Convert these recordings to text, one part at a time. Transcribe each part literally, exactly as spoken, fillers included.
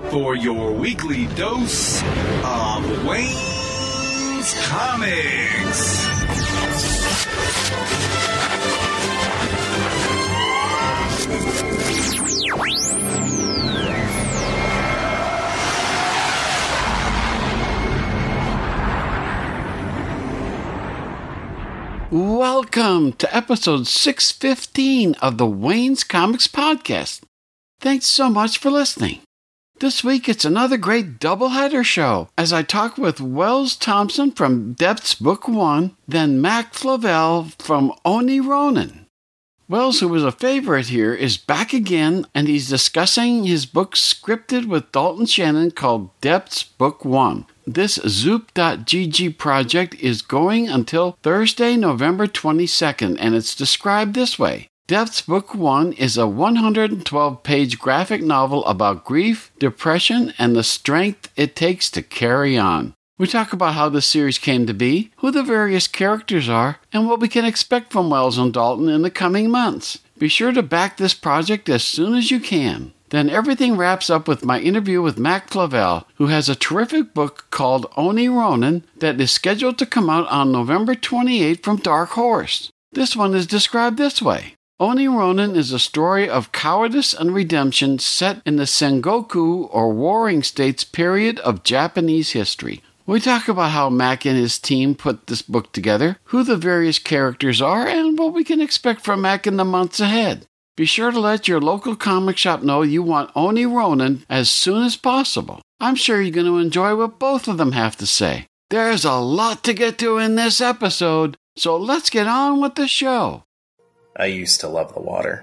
for your weekly dose of Wayne's Comics. Welcome to episode six fifteen of the Wayne's Comics Podcast. Thanks so much for listening. This week it's another great doubleheader show as I talk with Wells Thompson from Depths Book One, then Mac Flavell from Oni Ronin. Wells, who was a favorite here, is back again and he's discussing his book scripted with Dalton Shannon called Depths Book One. This Zoop dot G G project is going until Thursday, November twenty-second, and it's described this way. Depths Book One is a one hundred twelve page graphic novel about grief, depression, and the strength it takes to carry on. We talk about how the series came to be, who the various characters are, and what we can expect from Wells and Dalton in the coming months. Be sure to back this project as soon as you can. Then everything wraps up with my interview with Mac Flavell, who has a terrific book called Oni Ronin that is scheduled to come out on November twenty-eighth from Dark Horse. This one is described this way. Oni Ronin is a story of cowardice and redemption set in the Sengoku or Warring States period of Japanese history. We talk about how Mac and his team put this book together, who the various characters are, and what we can expect from Mac in the months ahead. Be sure to let your local comic shop know you want Oni Ronin as soon as possible. I'm sure you're going to enjoy what both of them have to say. There's a lot to get to in this episode, so let's get on with the show. I used to love the water.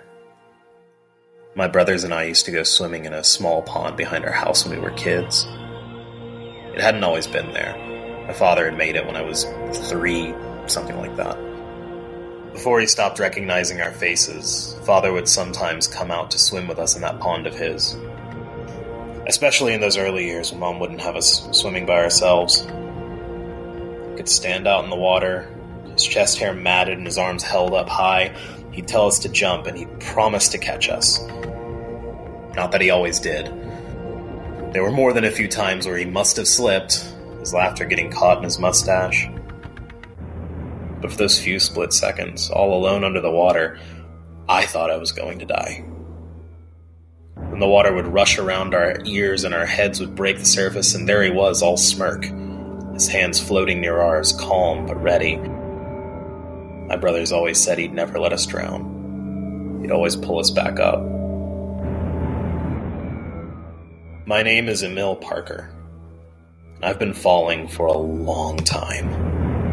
My brothers and I used to go swimming in a small pond behind our house when we were kids. It hadn't always been there. My father had made it when I was three, something like that. Before he stopped recognizing our faces, Father would sometimes come out to swim with us in that pond of his. Especially in those early years when Mom wouldn't have us swimming by ourselves. He could stand out in the water, his chest hair matted and his arms held up high. He'd tell us to jump and he'd promise to catch us. Not that he always did. There were more than a few times where he must have slipped, his laughter getting caught in his mustache. But for those few split seconds, all alone under the water, I thought I was going to die. Then the water would rush around our ears and our heads would break the surface, and there he was, all smirk, his hands floating near ours, calm but ready. My brothers always said he'd never let us drown. He'd always pull us back up. My name is Emil Parker, and I've been falling for a long time.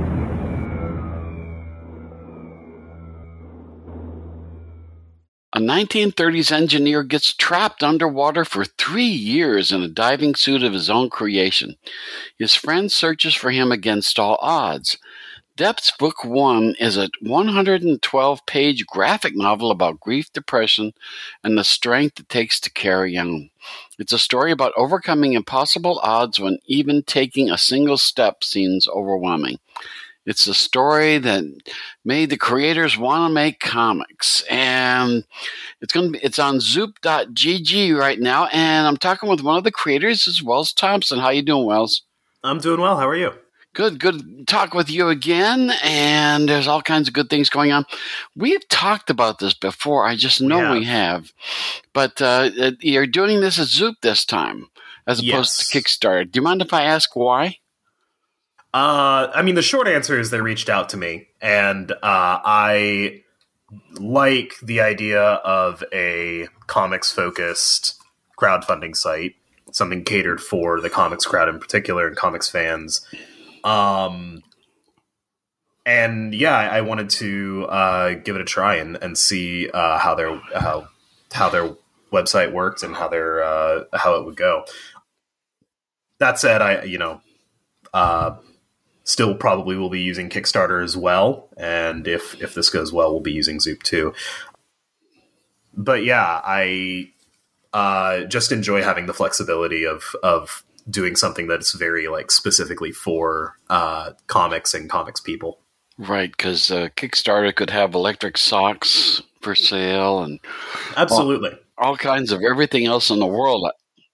A nineteen thirties engineer gets trapped underwater for three years in a diving suit of his own creation. His friend searches for him against all odds. Depths Book One is a one hundred twelve page graphic novel about grief, depression, and the strength it takes to carry on. It's a story about overcoming impossible odds when even taking a single step seems overwhelming. It's a story that made the creators want to make comics, and it's going to be, it's on Zoop dot G G right now, and I'm talking with one of the creators, is Wells Thompson. How you doing, Wells? I'm doing well. How are you? Good, good talk with you again, and there's all kinds of good things going on. We've talked about this before. I just know we have, we have. But uh, you're doing this at Zoop this time, as opposed yes. to Kickstarter. Do you mind if I ask why? Uh, I mean, the short answer is they reached out to me, and uh, I like the idea of a comics-focused crowdfunding site, something catered for the comics crowd in particular and comics fans. Um, and yeah, I wanted to uh, give it a try and, and see uh, how their how how their website worked and how their uh, how it would go. That said, I you know. Uh, Still probably will be using Kickstarter as well, and if if this goes well, we'll be using Zoop too. But yeah, I uh, just enjoy having the flexibility of of doing something that's very like specifically for uh, comics and comics people. Right, because uh, Kickstarter could have electric socks for sale and absolutely all, all kinds of everything else in the world.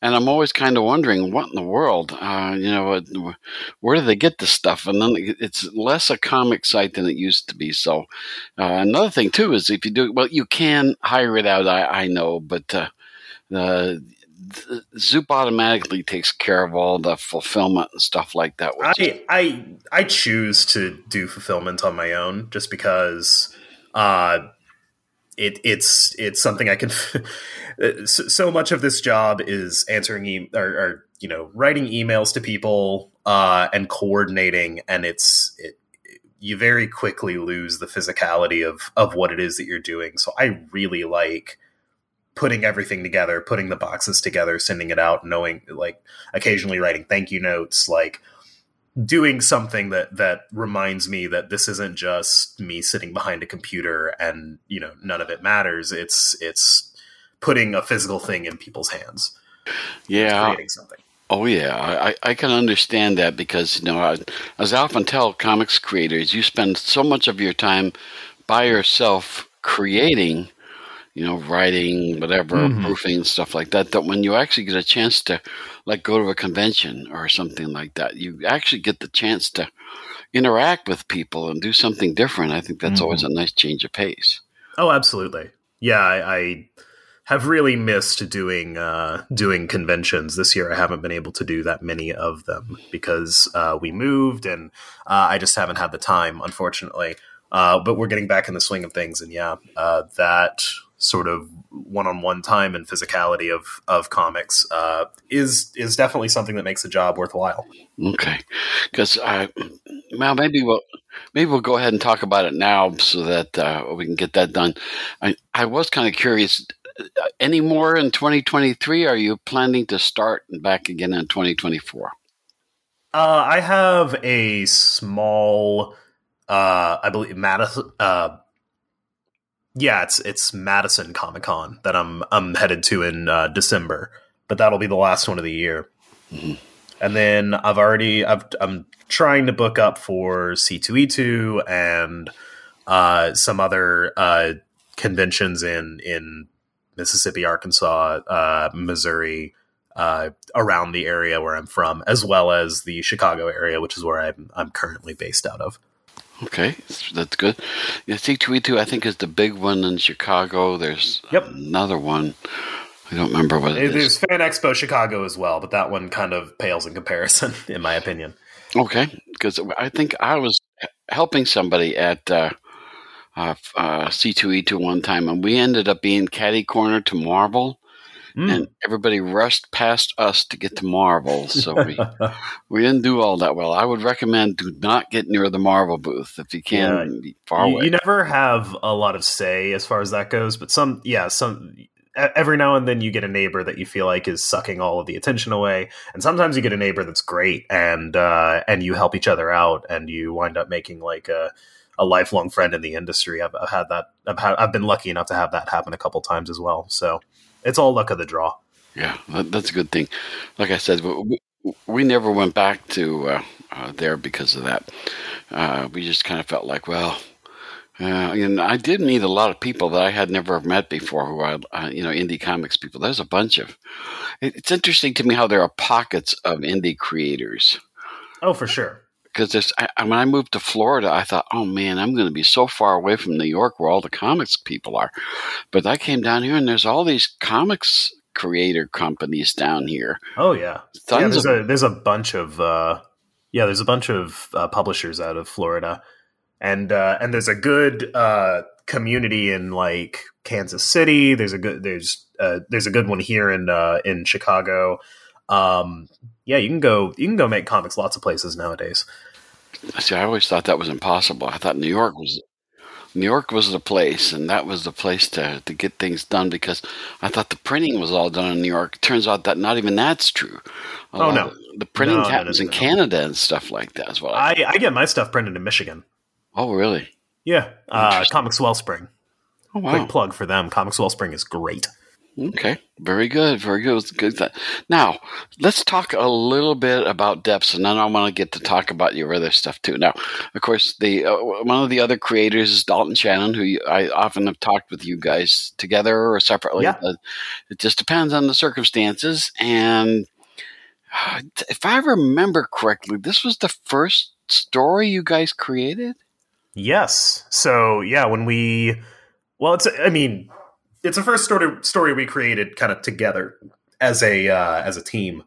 and I'm always kind of wondering what in the world, uh, you know, where do they get this stuff? And then it's less a comic site than it used to be. So uh, another thing too is if you do well, you can hire it out. I, I know, but uh, uh, Zoop automatically takes care of all the fulfillment and stuff like that. Which I, I I choose to do fulfillment on my own just because uh, it it's it's something I can. So much of this job is answering e- or, or you know writing emails to people uh, and coordinating, and it's it, you very quickly lose the physicality of of what it is that you're doing. So I really like putting everything together, putting the boxes together, sending it out, knowing like occasionally writing thank you notes, like doing something that that reminds me that this isn't just me sitting behind a computer and you know none of it matters. It's it's putting a physical thing in people's hands. Yeah. Creating something. Oh, yeah. I, I can understand that because, you know, I, as I often tell comics creators, you spend so much of your time by yourself creating, you know, writing, whatever, mm-hmm. proofing, stuff like that, that when you actually get a chance to, like, go to a convention or something like that, you actually get the chance to interact with people and do something different. I think that's mm-hmm. always a nice change of pace. Oh, absolutely. Yeah, I... I... have really missed doing uh, doing conventions this year. I haven't been able to do that many of them because uh, we moved and uh, I just haven't had the time, unfortunately. Uh, but we're getting back in the swing of things, and yeah, uh, that sort of one-on-one time and physicality of of comics uh, is is definitely something that makes the job worthwhile. Okay, because uh, well, maybe we'll maybe we'll go ahead and talk about it now so that uh, we can get that done. I I was kind of curious. Any more in twenty twenty-three? Are you planning to start back again in twenty twenty-four? Uh, I have a small, uh, I believe, Madison. Uh, yeah, it's it's Madison Comic Con that I'm I'm headed to in uh, December, but that'll be the last one of the year. Mm-hmm. And then I've already I've, I'm trying to book up for C two E two and uh, some other uh, conventions in in. Mississippi, Arkansas, uh, Missouri, uh, around the area where I'm from, as well as the Chicago area, which is where I'm I'm currently based out of. Okay, that's good. Yeah, C two E two, I think, is the big one in Chicago. There's yep. another one. I don't remember what it There's is. There's Fan Expo Chicago as well, but that one kind of pales in comparison, in my opinion. Okay, because I think I was helping somebody at uh, uh, uh, C two E two one time, and we ended up being catty corner to Marvel, mm. and everybody rushed past us to get to Marvel, so we we didn't do all that well. I would recommend do not get near the Marvel booth if you can. Yeah, be far you, away. You never have a lot of say as far as that goes, but some, yeah, some. Every now and then you get a neighbor that you feel like is sucking all of the attention away, and sometimes you get a neighbor that's great, and uh, and you help each other out, and you wind up making like a, a lifelong friend in the industry. I've, I've had that. I've, had, I've been lucky enough to have that happen a couple times as well. So it's all luck of the draw. Yeah, that, that's a good thing. Like I said, we, we never went back to uh, uh, there because of that. Uh, we just kind of felt like, well. Uh, and I did meet a lot of people that I had never met before who are, uh, you know, indie comics people. There's a bunch of, it's interesting to me how there are pockets of indie creators. Oh, for sure. Because there's, I, when I moved to Florida, I thought, oh man, I'm going to be so far away from New York where all the comics people are. But I came down here and there's all these comics creator companies down here. Oh yeah. Tons yeah there's, of, a, there's a bunch of, uh, yeah, there's a bunch of uh, publishers out of Florida. And uh, and there's a good uh, community in like Kansas City. There's a good there's uh, there's a good one here in uh, in Chicago. Um, yeah, you can go you can go make comics lots of places nowadays. See, I always thought that was impossible. I thought New York was New York was the place, and that was the place to to get things done because I thought the printing was all done in New York. It turns out that not even that's true. A oh no, the printing no, happens no, no, in no. Canada and stuff like that as well. I, I get my stuff printed in Michigan. Oh, really? Yeah. Uh, Comics Wellspring. Oh, wow. Quick plug for them. Comics Wellspring is great. Okay, very good, very good. Good. Now, let's talk a little bit about Depths, and then I want to get to talk about your other stuff too. Now, of course, the uh, one of the other creators is Dalton Shannon, who you, I often have talked with you guys together or separately. Yeah. But it just depends on the circumstances. And uh, if I remember correctly, this was the first story you guys created? Yes. So, yeah, when we... Well, it's... I mean... It's the first story story we created kind of together as a uh, as a team.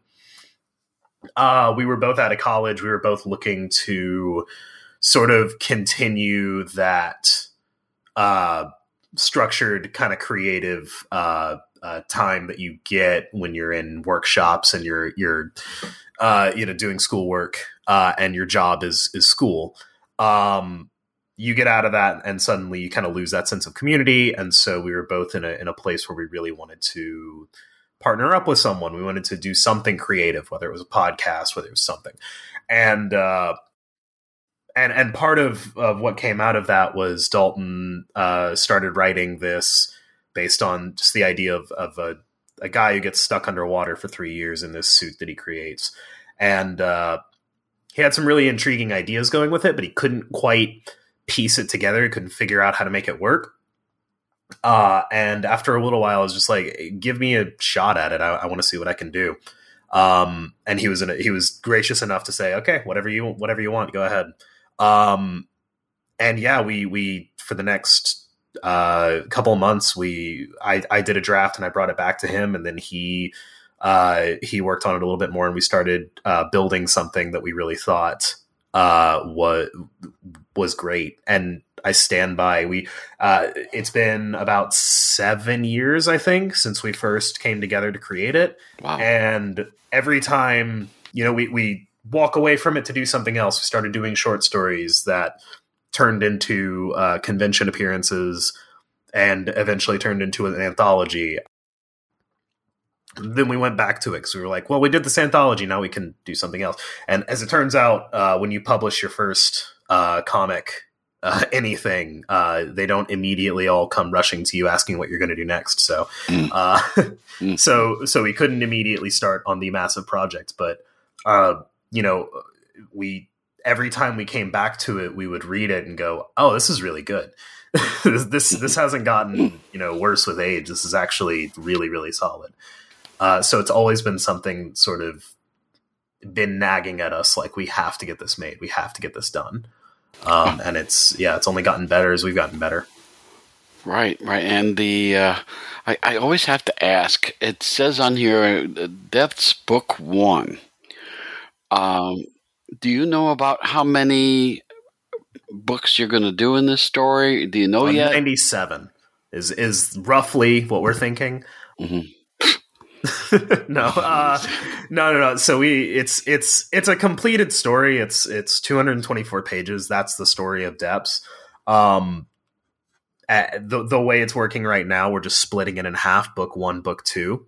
Uh, we were both out of college. We were both looking to sort of continue that uh, structured kind of creative uh, uh, time that you get when you're in workshops and you're you're uh, you know doing schoolwork uh, and your job is is school. Um, You get out of that and suddenly you kind of lose that sense of community. And so we were both in a in a place where we really wanted to partner up with someone. We wanted to do something creative, whether it was a podcast, whether it was something. And uh, and and part of, of what came out of that was Dalton uh, started writing this based on just the idea of, of a, a guy who gets stuck underwater for three years in this suit that he creates. And uh, he had some really intriguing ideas going with it, but he couldn't quite piece it together. He couldn't figure out how to make it work. Uh, and after a little while, I was just like, give me a shot at it. I, I want to see what I can do. Um, and he was in a, he was gracious enough to say, okay, whatever you, whatever you want, go ahead. Um, and yeah, we, we, for the next, uh, couple of months, we, I, I did a draft and I brought it back to him, and then he, uh, he worked on it a little bit more, and we started, uh, building something that we really thought, uh, was, was great. And I stand by, we, uh, it's been about seven years, I think, since we first came together to create it. Wow. And every time, you know, we, we walk away from it to do something else. We started doing short stories that turned into, uh, convention appearances and eventually turned into an anthology. Then we went back to it because we were like, well, we did this anthology, now we can do something else. And as it turns out, uh, when you publish your first uh, comic, uh, anything, uh, they don't immediately all come rushing to you asking what you're going to do next. So, uh, so, so we couldn't immediately start on the massive project, but, uh, you know, we, every time we came back to it, we would read it and go, oh, this is really good. this, this, this hasn't gotten, you know, worse with age. This is actually really, really solid. Uh, so it's always been something sort of been nagging at us, like, we have to get this made. We have to get this done. Um, and it's, yeah, it's only gotten better as we've gotten better. Right, right. And the, uh, I, I always have to ask, it says on here, Depths Book One. Um, do you know about how many books you're going to do in this story? Do you know well, yet? ninety-seven is, is roughly what we're thinking. Mm-hmm. no, uh, no, no, no. So we, it's, it's, it's a completed story. It's, it's two hundred twenty-four pages. That's the story of Depths. Um, uh, the, the way it's working right now, we're just splitting it in half, book one, book two.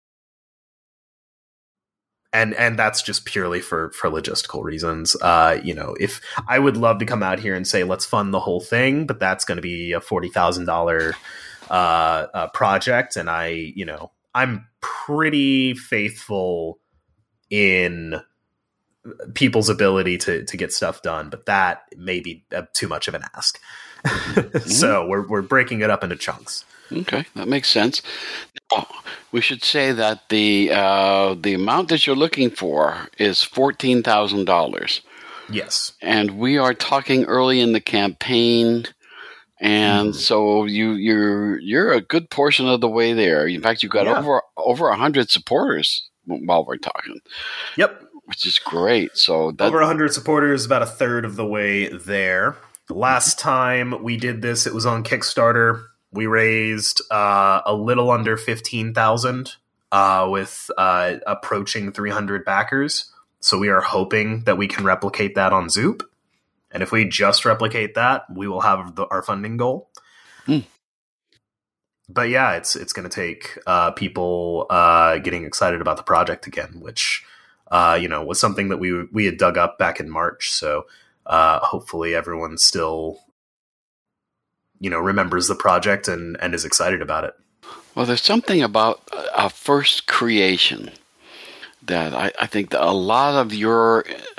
And, and that's just purely for, for logistical reasons. Uh, you know, if I would love to come out here and say, let's fund the whole thing, but that's going to be a forty thousand dollars, uh, uh, project. And I, you know, I'm pretty faithful in people's ability to, to get stuff done, but that may be uh, too much of an ask. Mm-hmm. So we're, we're breaking it up into chunks. Okay, that makes sense. Oh, we should say that the, uh, the amount that you're looking for is fourteen thousand dollars. Yes. And we are talking early in the campaign. And mm. so you you're you're a good portion of the way there. In fact, you've got yeah. over over a hundred supporters while we're talking. Yep, which is great. So that, over a hundred supporters, about a third of the way there. The last time we did this, it was on Kickstarter. We raised uh, a little under fifteen thousand, uh, with uh, approaching three hundred backers. So we are hoping that we can replicate that on Zoop. And if we just replicate that, we will have the, our funding goal. Mm. But yeah, it's it's going to take uh, people uh, getting excited about the project again, which uh, you know was something that we we had dug up back in March. So uh, hopefully everyone still you know remembers the project and and is excited about it. Well, there's something about a first creation that I, I think that a lot of your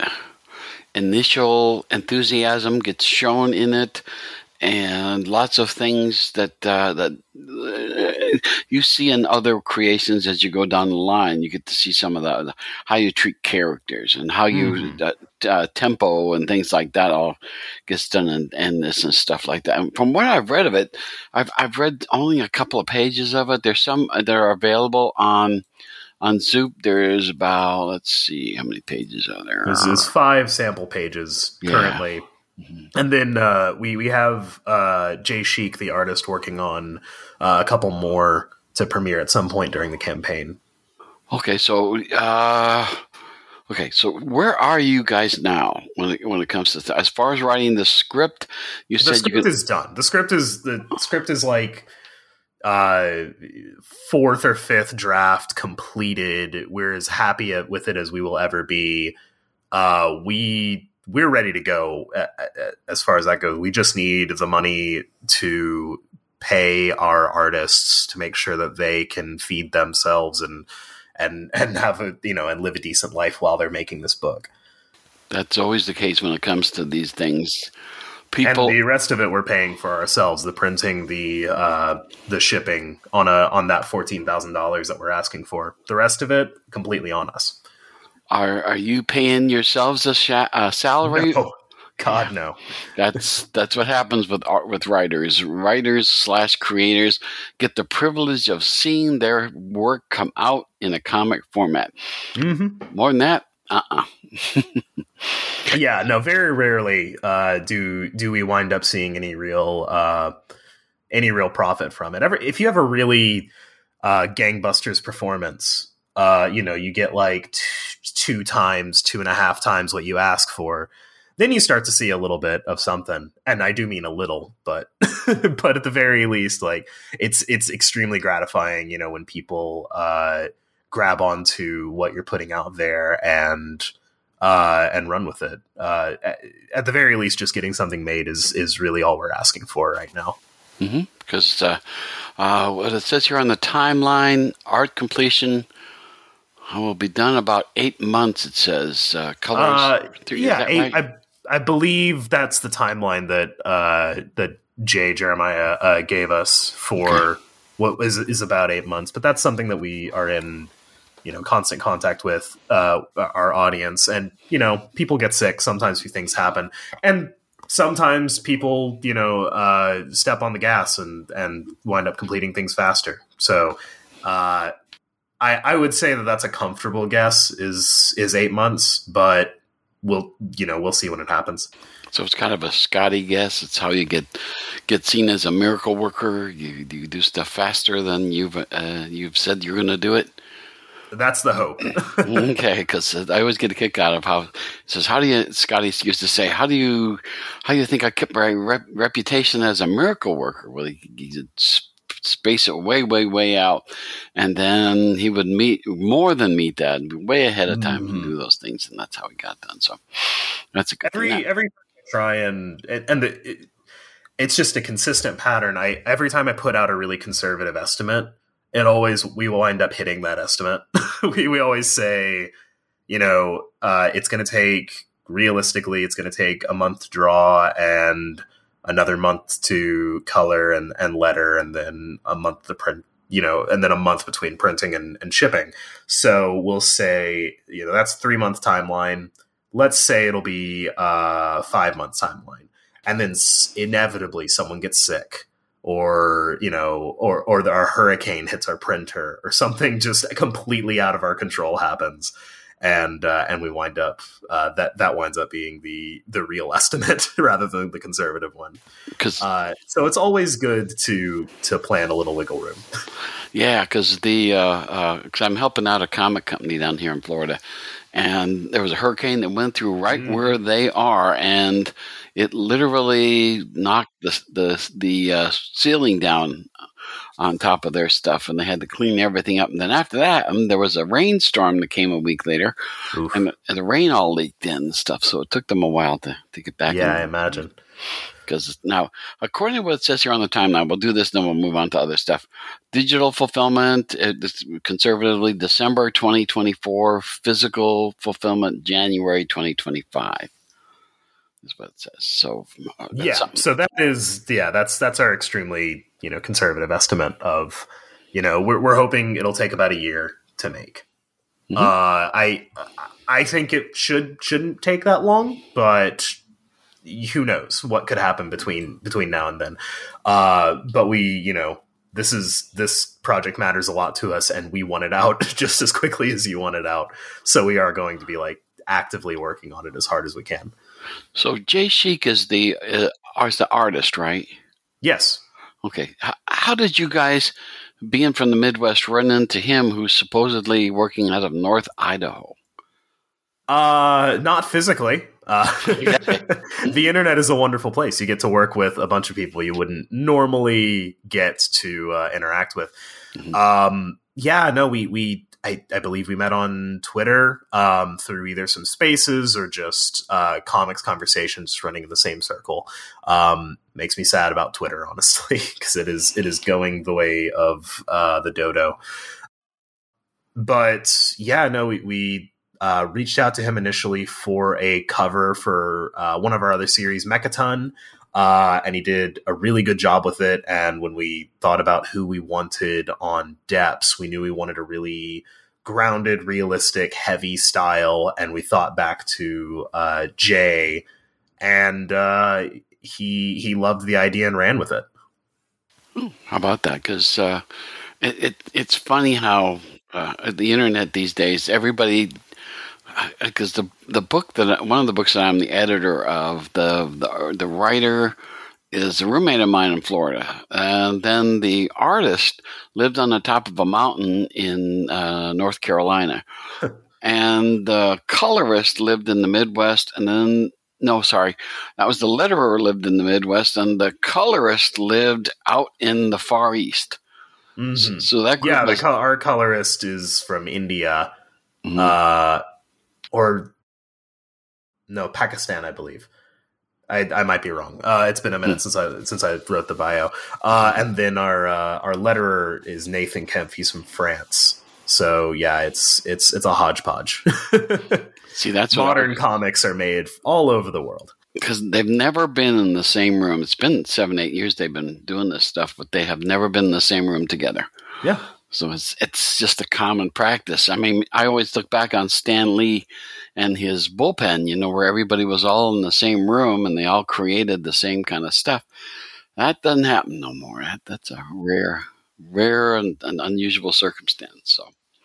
initial enthusiasm gets shown in it, and lots of things that uh, that uh, you see in other creations as you go down the line. You get to see some of the how you treat characters and how you mm-hmm. uh, uh, tempo and things like that all gets done in, in this and stuff like that. And from what I've read of it, I've I've read only a couple of pages of it. There's some that are available on. On Zoop, there is about, let's see, how many pages are there? This is five sample pages yeah. currently. Mm-hmm. And then uh, we, we have uh, Jay Sheik, the artist, working on uh, a couple more to premiere at some point during the campaign. Okay, so uh, okay, so where are you guys now when it, when it comes to th- as far as writing the script? You the said script you could- is done. The script is the script is like uh, fourth or fifth draft completed. We're as happy with it as we will ever be. Uh, we we're ready to go as far as that goes. We just need the money to pay our artists to make sure that they can feed themselves and and and have a you know and live a decent life while they're making this book. That's always the case when it comes to these things. People, and the rest of it we're paying for ourselves, the printing, the uh, the shipping on a on that fourteen thousand dollars that we're asking for. The rest of it completely on us. Are are you paying yourselves a sh- uh, salary? No. God, no. That's that's what happens with art, with writers. Writers slash creators get the privilege of seeing their work come out in a comic format. Mm-hmm. More than that, uh-uh. Yeah, no, very rarely uh, do do we wind up seeing any real uh, any real profit from it. Ever, if you have a really uh, gangbusters performance, uh, you know, you get like t- two times, two and a half times what you ask for. Then you start to see a little bit of something, and I do mean a little, but but at the very least, like it's it's extremely gratifying, you know, when people uh, grab onto what you're putting out there and. Uh, and run with it. Uh, at, at the very least, just getting something made is is really all we're asking for right now. Mm-hmm. Because uh, uh, what it says here on the timeline, art completion will be done about eight months. It says uh, colors. Uh, three, yeah, eight, right? I I believe that's the timeline that uh, that Jay Jeremiah uh, gave us for okay. what is is about eight months. But that's something that we are in. You know, constant contact with uh, our audience, and you know, people get sick. Sometimes things happen, and sometimes people, you know, uh, step on the gas and and wind up completing things faster. So, uh, I I would say that that's a comfortable guess is is eight months, but we'll you know we'll see when it happens. So it's kind of a Scotty guess. It's how you get get seen as a miracle worker. You you do stuff faster than you've uh, you've said you're going to do it. That's the hope. Okay, because I always get a kick out of how it says, how do you, Scotty used to say, how do you, how do you think I kept my rep- reputation as a miracle worker? Well, he, he'd space it way, way, way out. And then he would meet, more than meet that, way ahead of time mm-hmm. and do those things. And that's how he got done. So that's a good every, thing. Every time I try and, and the, it, it's just a consistent pattern. I, every time I put out a really conservative estimate, it always, we will wind up hitting that estimate. we, we always say, you know, uh, it's going to take, realistically, it's going to take a month to draw and another month to color and, and letter, and then a month to print, you know, and then a month between printing and, and shipping. So we'll say, you know, that's three month timeline. Let's say it'll be a five month timeline. And then inevitably someone gets sick. Or, you know, or, or the, our hurricane hits our printer or something just completely out of our control happens. And, uh, and we wind up, uh, that, that winds up being the, the real estimate rather than the conservative one. Cause, uh, so it's always good to, to plan a little wiggle room. Yeah. Cause the, uh, uh, cause I'm helping out a comic company down here in Florida, and there was a hurricane that went through right mm. where they are. And it literally knocked the the the uh, ceiling down on top of their stuff, and they had to clean everything up. And then after that, um, there was a rainstorm that came a week later, and the, and the rain all leaked in and stuff. So it took them a while to, to get back. Yeah, in. I imagine. Because now, according to what it says here on the timeline, we'll do this, then we'll move on to other stuff. Digital fulfillment, uh, this, conservatively, December twenty twenty-four. Physical fulfillment, January twenty twenty-five. Is what it says. So, uh, yeah. something. So that is, yeah, that's that's our extremely, you know, conservative estimate of, you know, we're we're hoping it'll take about a year to make. Mm-hmm. Uh, I I think it should shouldn't take that long, but who knows what could happen between between now and then. Uh, but we, you know, this is this project matters a lot to us, and we want it out just as quickly as you want it out. So we are going to be like actively working on it as hard as we can. So Jay Sheik is the uh, is the artist, right? Yes. Okay. H- how did you guys, being from the Midwest, run into him, who's supposedly working out of North Idaho? Uh, not physically. Uh, the internet is a wonderful place. You get to work with a bunch of people you wouldn't normally get to uh, interact with. Mm-hmm. Um, yeah, no, we we I, I believe we met on Twitter um, through either some spaces or just uh, comics conversations running in the same circle. Um, makes me sad about Twitter, honestly, because it is it is going the way of uh, the dodo. But yeah, no, we. we Uh, reached out to him initially for a cover for uh, one of our other series, Mechaton, uh, and he did a really good job with it. And when we thought about who we wanted on Depths, we knew we wanted a really grounded, realistic, heavy style, and we thought back to uh, Jay, and uh, he he loved the idea and ran with it. Ooh, how about that? Because uh, it, it it's funny how uh, the internet these days, everybody. Because the the book that one of the books that I'm the editor of, the, the the writer is a roommate of mine in Florida, and then the artist lived on the top of a mountain in uh, North Carolina, and the colorist lived in the Midwest, and then no, sorry, that was the letterer lived in the Midwest, and the colorist lived out in the Far East. Mm-hmm. So, so that group yeah, was, the, our colorist is from India. Mm-hmm. Uh, Or no, Pakistan, I believe. I, I might be wrong. Uh, it's been a minute mm. since I since I wrote the bio. Uh, and then our uh, our letterer is Nathan Kempf. He's from France. So yeah, it's it's it's a hodgepodge. See, that's modern what I, comics are made all over the world because they've never been in the same room. It's been seven, eight years they've been doing this stuff, but they have never been in the same room together. Yeah. So it's it's just a common practice. I mean, I always look back on Stan Lee and his bullpen, you know, where everybody was all in the same room and they all created the same kind of stuff. That doesn't happen no more. That, that's a rare, rare and, and unusual circumstance. So,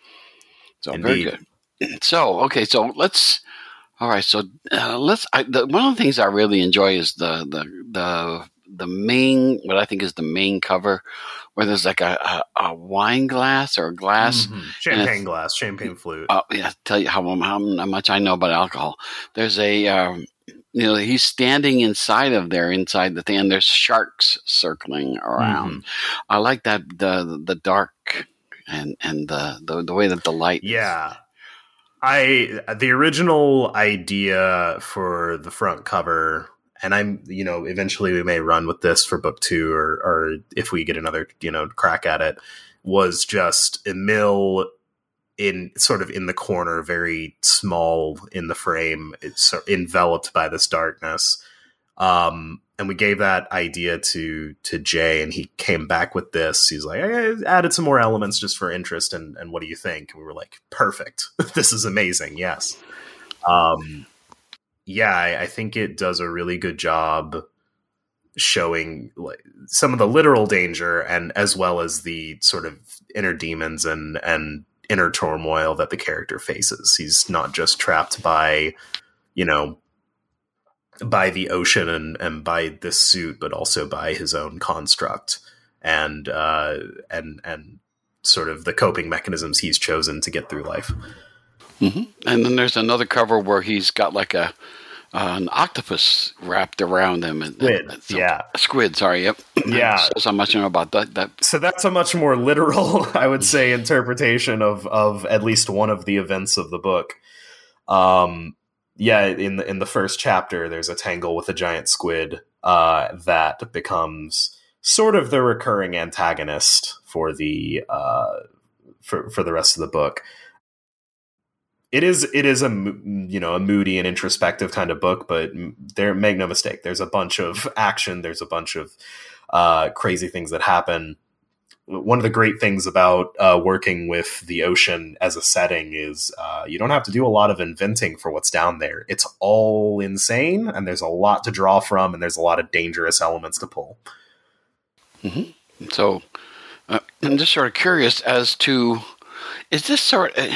so Indeed. Very good. So, okay, so let's. All right, so uh, let's. I, the, one of the things I really enjoy is the the the the main, what I think is the main cover, where there's like a, a, a wine glass or a glass. Mm-hmm. Champagne glass, champagne flute. Oh, yeah, tell you how, how much I know about alcohol. There's a, um, you know, he's standing inside of there, inside the thing, and there's sharks circling around. Mm-hmm. I like that, the the dark and, and the, the, the way that the light Yeah. is. I, the original idea for the front cover, and I'm, you know, eventually we may run with this for book two, or, or if we get another, you know, crack at it, was just Emil in sort of in the corner, very small in the frame, it's enveloped by this darkness. Um, and we gave that idea to, to Jay, and he came back with this. He's like, I added some more elements just for interest. And, and what do you think? And we were like, perfect. This is amazing. Yes. Um, Yeah, I, I think it does a really good job showing like some of the literal danger, and as well as the sort of inner demons and, and inner turmoil that the character faces. He's not just trapped by, you know, by the ocean and, and by this suit, but also by his own construct and uh, and and sort of the coping mechanisms he's chosen to get through life. Mm-hmm. And then there's another cover where he's got like a uh, an octopus wrapped around him. And, squid, and, so, yeah. A squid, sorry, yep. Yeah. So much I know about that, that. So that's a much more literal, I would say, interpretation of, of at least one of the events of the book. Um, yeah, in the in the first chapter, there's a tangle with a giant squid uh, that becomes sort of the recurring antagonist for the uh, for for the rest of the book. It is it is a you know a moody and introspective kind of book, but there make no mistake, there's a bunch of action, there's a bunch of uh, crazy things that happen. One of the great things about uh, working with the ocean as a setting is uh, you don't have to do a lot of inventing for what's down there. It's all insane, and there's a lot to draw from, and there's a lot of dangerous elements to pull. Mm-hmm. So uh, I'm just sort of curious as to, is this sort of,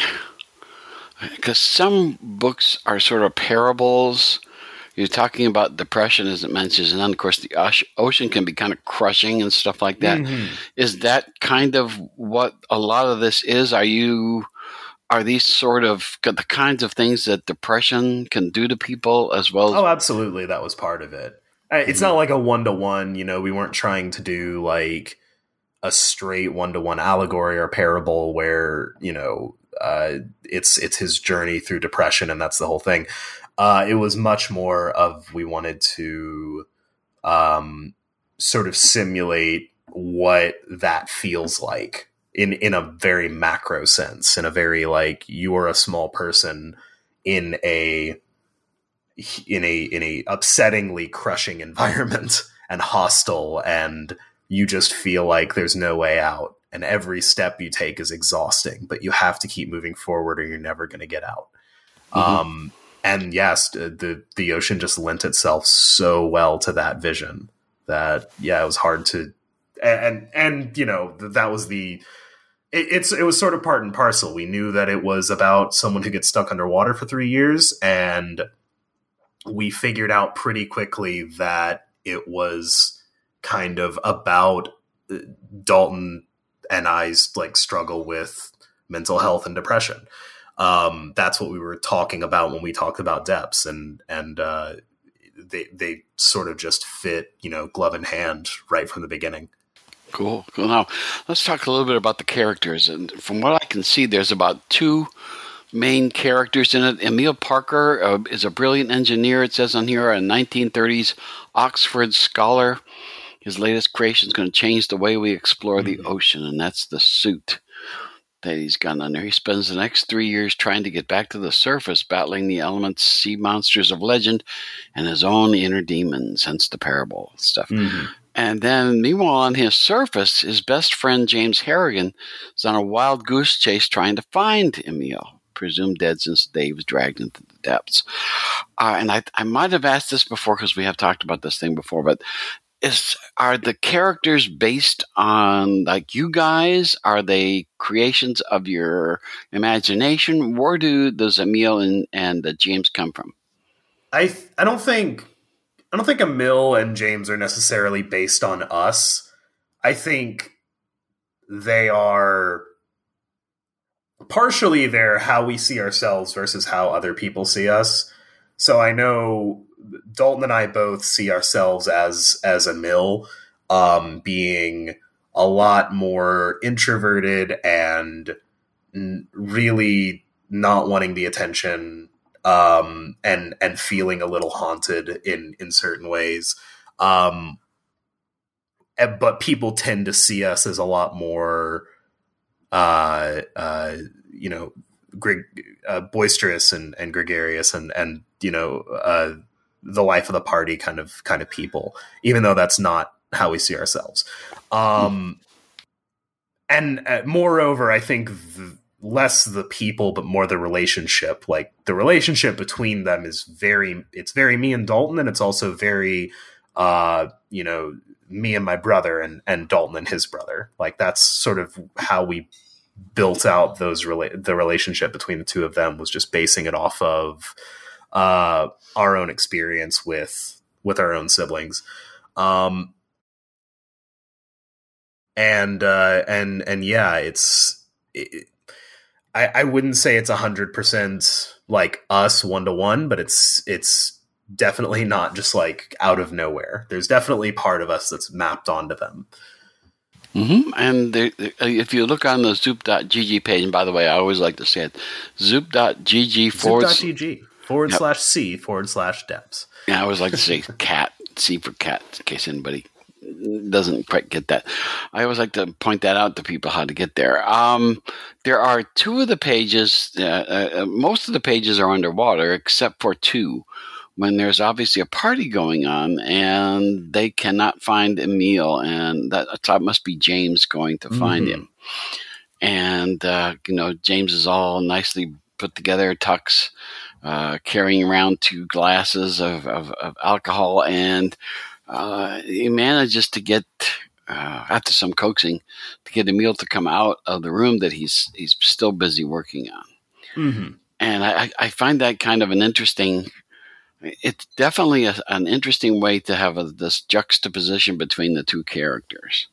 because some books are sort of parables. You're talking about depression, as it mentions, and then, of course, the ocean can be kind of crushing and stuff like that. Mm-hmm. Is that kind of what a lot of this is? Are you, are these sort of the kinds of things that depression can do to people as well? As- oh, absolutely. That was part of it. It's mm-hmm. not like a one-to-one, you know, we weren't trying to do like a straight one-to-one allegory or parable where, you know, uh, it's, it's his journey through depression and that's the whole thing. Uh, it was much more of, we wanted to um, sort of simulate what that feels like in, in a very macro sense, in a very like, you are a small person in a, in a, in a upsettingly crushing environment and hostile, and you just feel like there's no way out. And every step you take is exhausting, but you have to keep moving forward or you're never going to get out. Mm-hmm. Um, And yes, the the ocean just lent itself so well to that vision that, yeah, it was hard to, and, and, you know, that was the, it, it's, it was sort of part and parcel. We knew that it was about someone who gets stuck underwater for three years. And we figured out pretty quickly that it was kind of about Dalton and I's like struggle with mental health and depression. Um, that's what we were talking about when we talked about depths, and, and, uh, they, they sort of just fit, you know, glove in hand right from the beginning. Cool. Cool. Now let's talk a little bit about the characters. And from what I can see, there's about two main characters in it. Emil Parker uh, is a brilliant engineer. It says on here, a nineteen thirties Oxford scholar. His latest creation is going to change the way we explore mm-hmm. the ocean, and that's the suit that he's got under. He spends the next three years trying to get back to the surface, battling the elements, sea monsters of legend, and his own inner demons, hence the parable stuff. Mm-hmm. And then, meanwhile, on his surface, his best friend, James Harrigan, is on a wild goose chase trying to find Emil, presumed dead since Dave was dragged into the depths. Uh, and I, I might have asked this before because we have talked about this thing before, but Is are the characters based on like you guys? Are they creations of your imagination? Where do does Emil and and uh, James come from? I th- I don't think I don't think Emil and James are necessarily based on us. I think they are partially they're how we see ourselves versus how other people see us. So I know Dalton and I both see ourselves as as Emil, um, being a lot more introverted and n- really not wanting the attention, um, and and feeling a little haunted in in certain ways. Um, and, but people tend to see us as a lot more, uh, uh, you know, grig- uh, boisterous and, and gregarious and and you know. Uh, the life of the party kind of kind of people, even though that's not how we see ourselves. Um, and uh, moreover, I think the, less the people, but more the relationship. Like the relationship between them is very, it's very me and Dalton, and it's also very, uh, you know, me and my brother and, and Dalton and his brother. Like that's sort of how we built out those rela- the relationship between the two of them was just basing it off of uh, our own experience with, with our own siblings. Um, and, uh, and, and yeah, it's, it, I, I wouldn't say it's a hundred percent like us one to one, but it's, it's definitely not just like out of nowhere. There's definitely part of us that's mapped onto them. Mm-hmm. And they, they, if you look on the zoop dot g g page, and by the way, I always like to say it, zoop dot g g forward, zoop dot g g. Forward Yep. slash C forward slash Debs. Yeah, I always like to say cat, C for cat, in case anybody doesn't quite get that. I always like to point that out to people how to get there. Um, there are two of the pages, uh, uh, most of the pages are underwater except for two, when there's obviously a party going on and they cannot find Emil, and that, that must be James going to find Mm-hmm. him. And, uh, you know, James is all nicely put together, tux, uh, carrying around two glasses of, of, of alcohol, and uh, he manages to get, uh, after some coaxing, to get Emil to come out of the room that he's he's still busy working on. Mm-hmm. And I, I find that kind of an interesting, it's definitely a, an interesting way to have a, this juxtaposition between the two characters.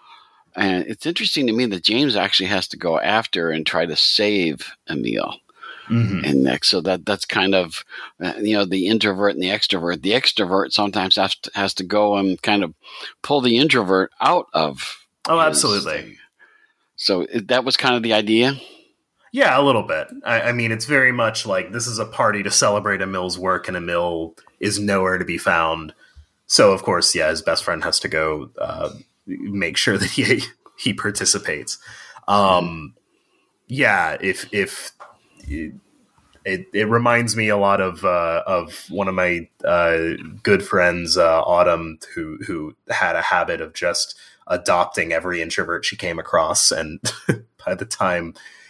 And it's interesting to me that James actually has to go after and try to save Emil. Mm-hmm. And next, so that that's kind of, uh, you know, the introvert and the extrovert. The extrovert sometimes has to, has to go and kind of pull the introvert out of. Oh, his absolutely. thing. So it, that was kind of the idea. Yeah, a little bit. I, I mean, it's very much like this is a party to celebrate Emil's work, and Emil is nowhere to be found. So, of course, yeah, his best friend has to go uh, make sure that he he participates. Um, yeah, if if it, it, it reminds me a lot of uh, of one of my uh, good friends, uh, Autumn, who who had a habit of just adopting every introvert she came across, and by the time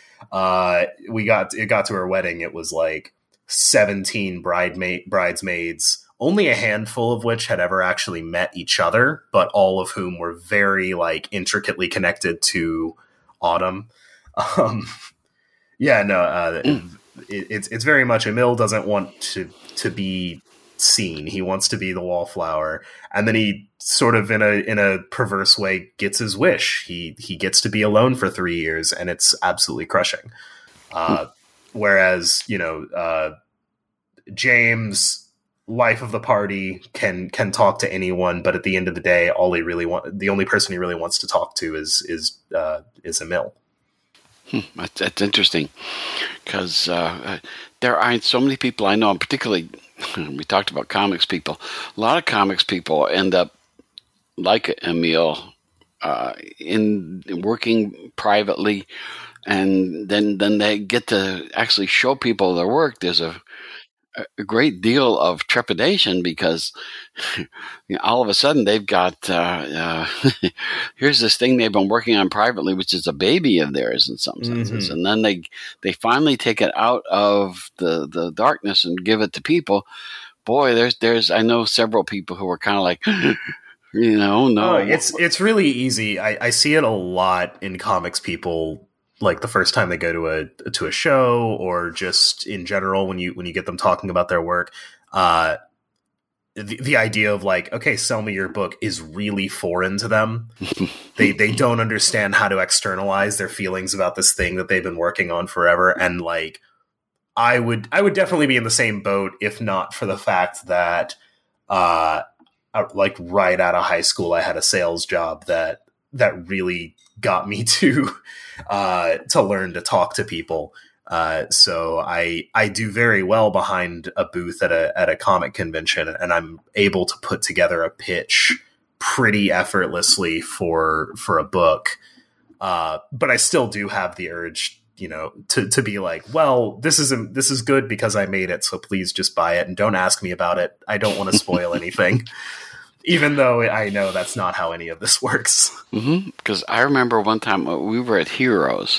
uh, we got it got to her wedding, it was like seventeen bridemaid bridesmaids, only a handful of which had ever actually met each other, but all of whom were very like intricately connected to Autumn. Um, yeah, no, uh, Mm. it, it's it's very much Emil doesn't want to to be seen. He wants to be the wallflower, and then he sort of in a in a perverse way gets his wish. He he gets to be alone for three years, and it's absolutely crushing. Uh, whereas you know uh, James, life of the party, can can talk to anyone, but at the end of the day, all he really want the only person he really wants to talk to is is uh, is Emil. Hmm, that's, that's interesting, because uh, there aren't so many people I know, and particularly we talked about comics people. A lot of comics people end up like Emil, uh, in working privately, and then then they get to actually show people their work. There's a a great deal of trepidation because you know, all of a sudden they've got uh, uh, here's this thing they've been working on privately, which is a baby of theirs in some senses, Mhm. and then they they finally take it out of the the darkness and give it to people. Boy, there's there's I know several people who were kind of like, you know, no, Oh, it's it's really easy. I, I see it a lot in comics people, like the first time they go to a to a show, or just in general when you when you get them talking about their work. Uh, the the idea of like, okay, sell me your book is really foreign to them. they they don't understand how to externalize their feelings about this thing that they've been working on forever. And like, I would I would definitely be in the same boat if not for the fact that uh, like right out of high school I had a sales job that that really got me to uh, to learn to talk to people. Uh, so I I do very well behind a booth at a at a comic convention, and I'm able to put together a pitch pretty effortlessly for for a book. Uh, but I still do have the urge, you know, to to be like, well, this is this is good because I made it, so please just buy it and don't ask me about it. I don't want to spoil anything. Even though I know that's not how any of this works. Because mm-hmm. I remember one time we were at Heroes,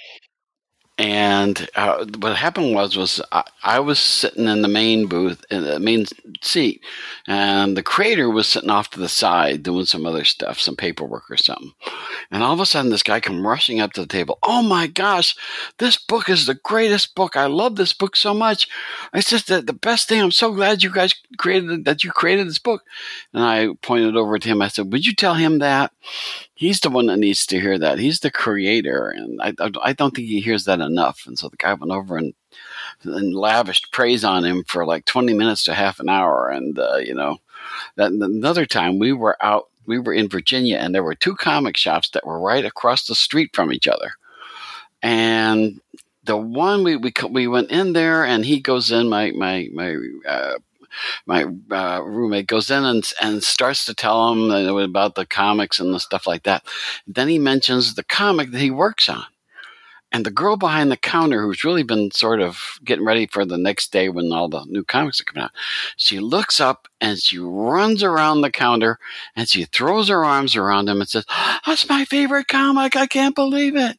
and uh, what happened was was I, I was sitting in the main booth, in the main seat, and the creator was sitting off to the side doing some other stuff, some paperwork or something. And all of a sudden, this guy come rushing up to the table. Oh my gosh, this book is the greatest book! I love this book so much. It's just the, the best thing. I'm so glad you guys created that you created this book. And I pointed over to him. I said, "Would you tell him that? He's the one that needs to hear that. He's the creator, and I, I don't think he hears that enough." And so the guy went over and, and lavished praise on him for like twenty minutes to half an hour. And, uh, you know, that, another time we were out, we were in Virginia, and there were two comic shops that were right across the street from each other. And the one we we we went in there, and he goes in. My my my. Uh, My uh, roommate goes in and and starts to tell him about the comics and the stuff like that. Then he mentions the comic that he works on. And the girl behind the counter, who's really been sort of getting ready for the next day when all the new comics are coming out, she looks up and she runs around the counter and she throws her arms around him and says, "That's my favorite comic. I can't believe it."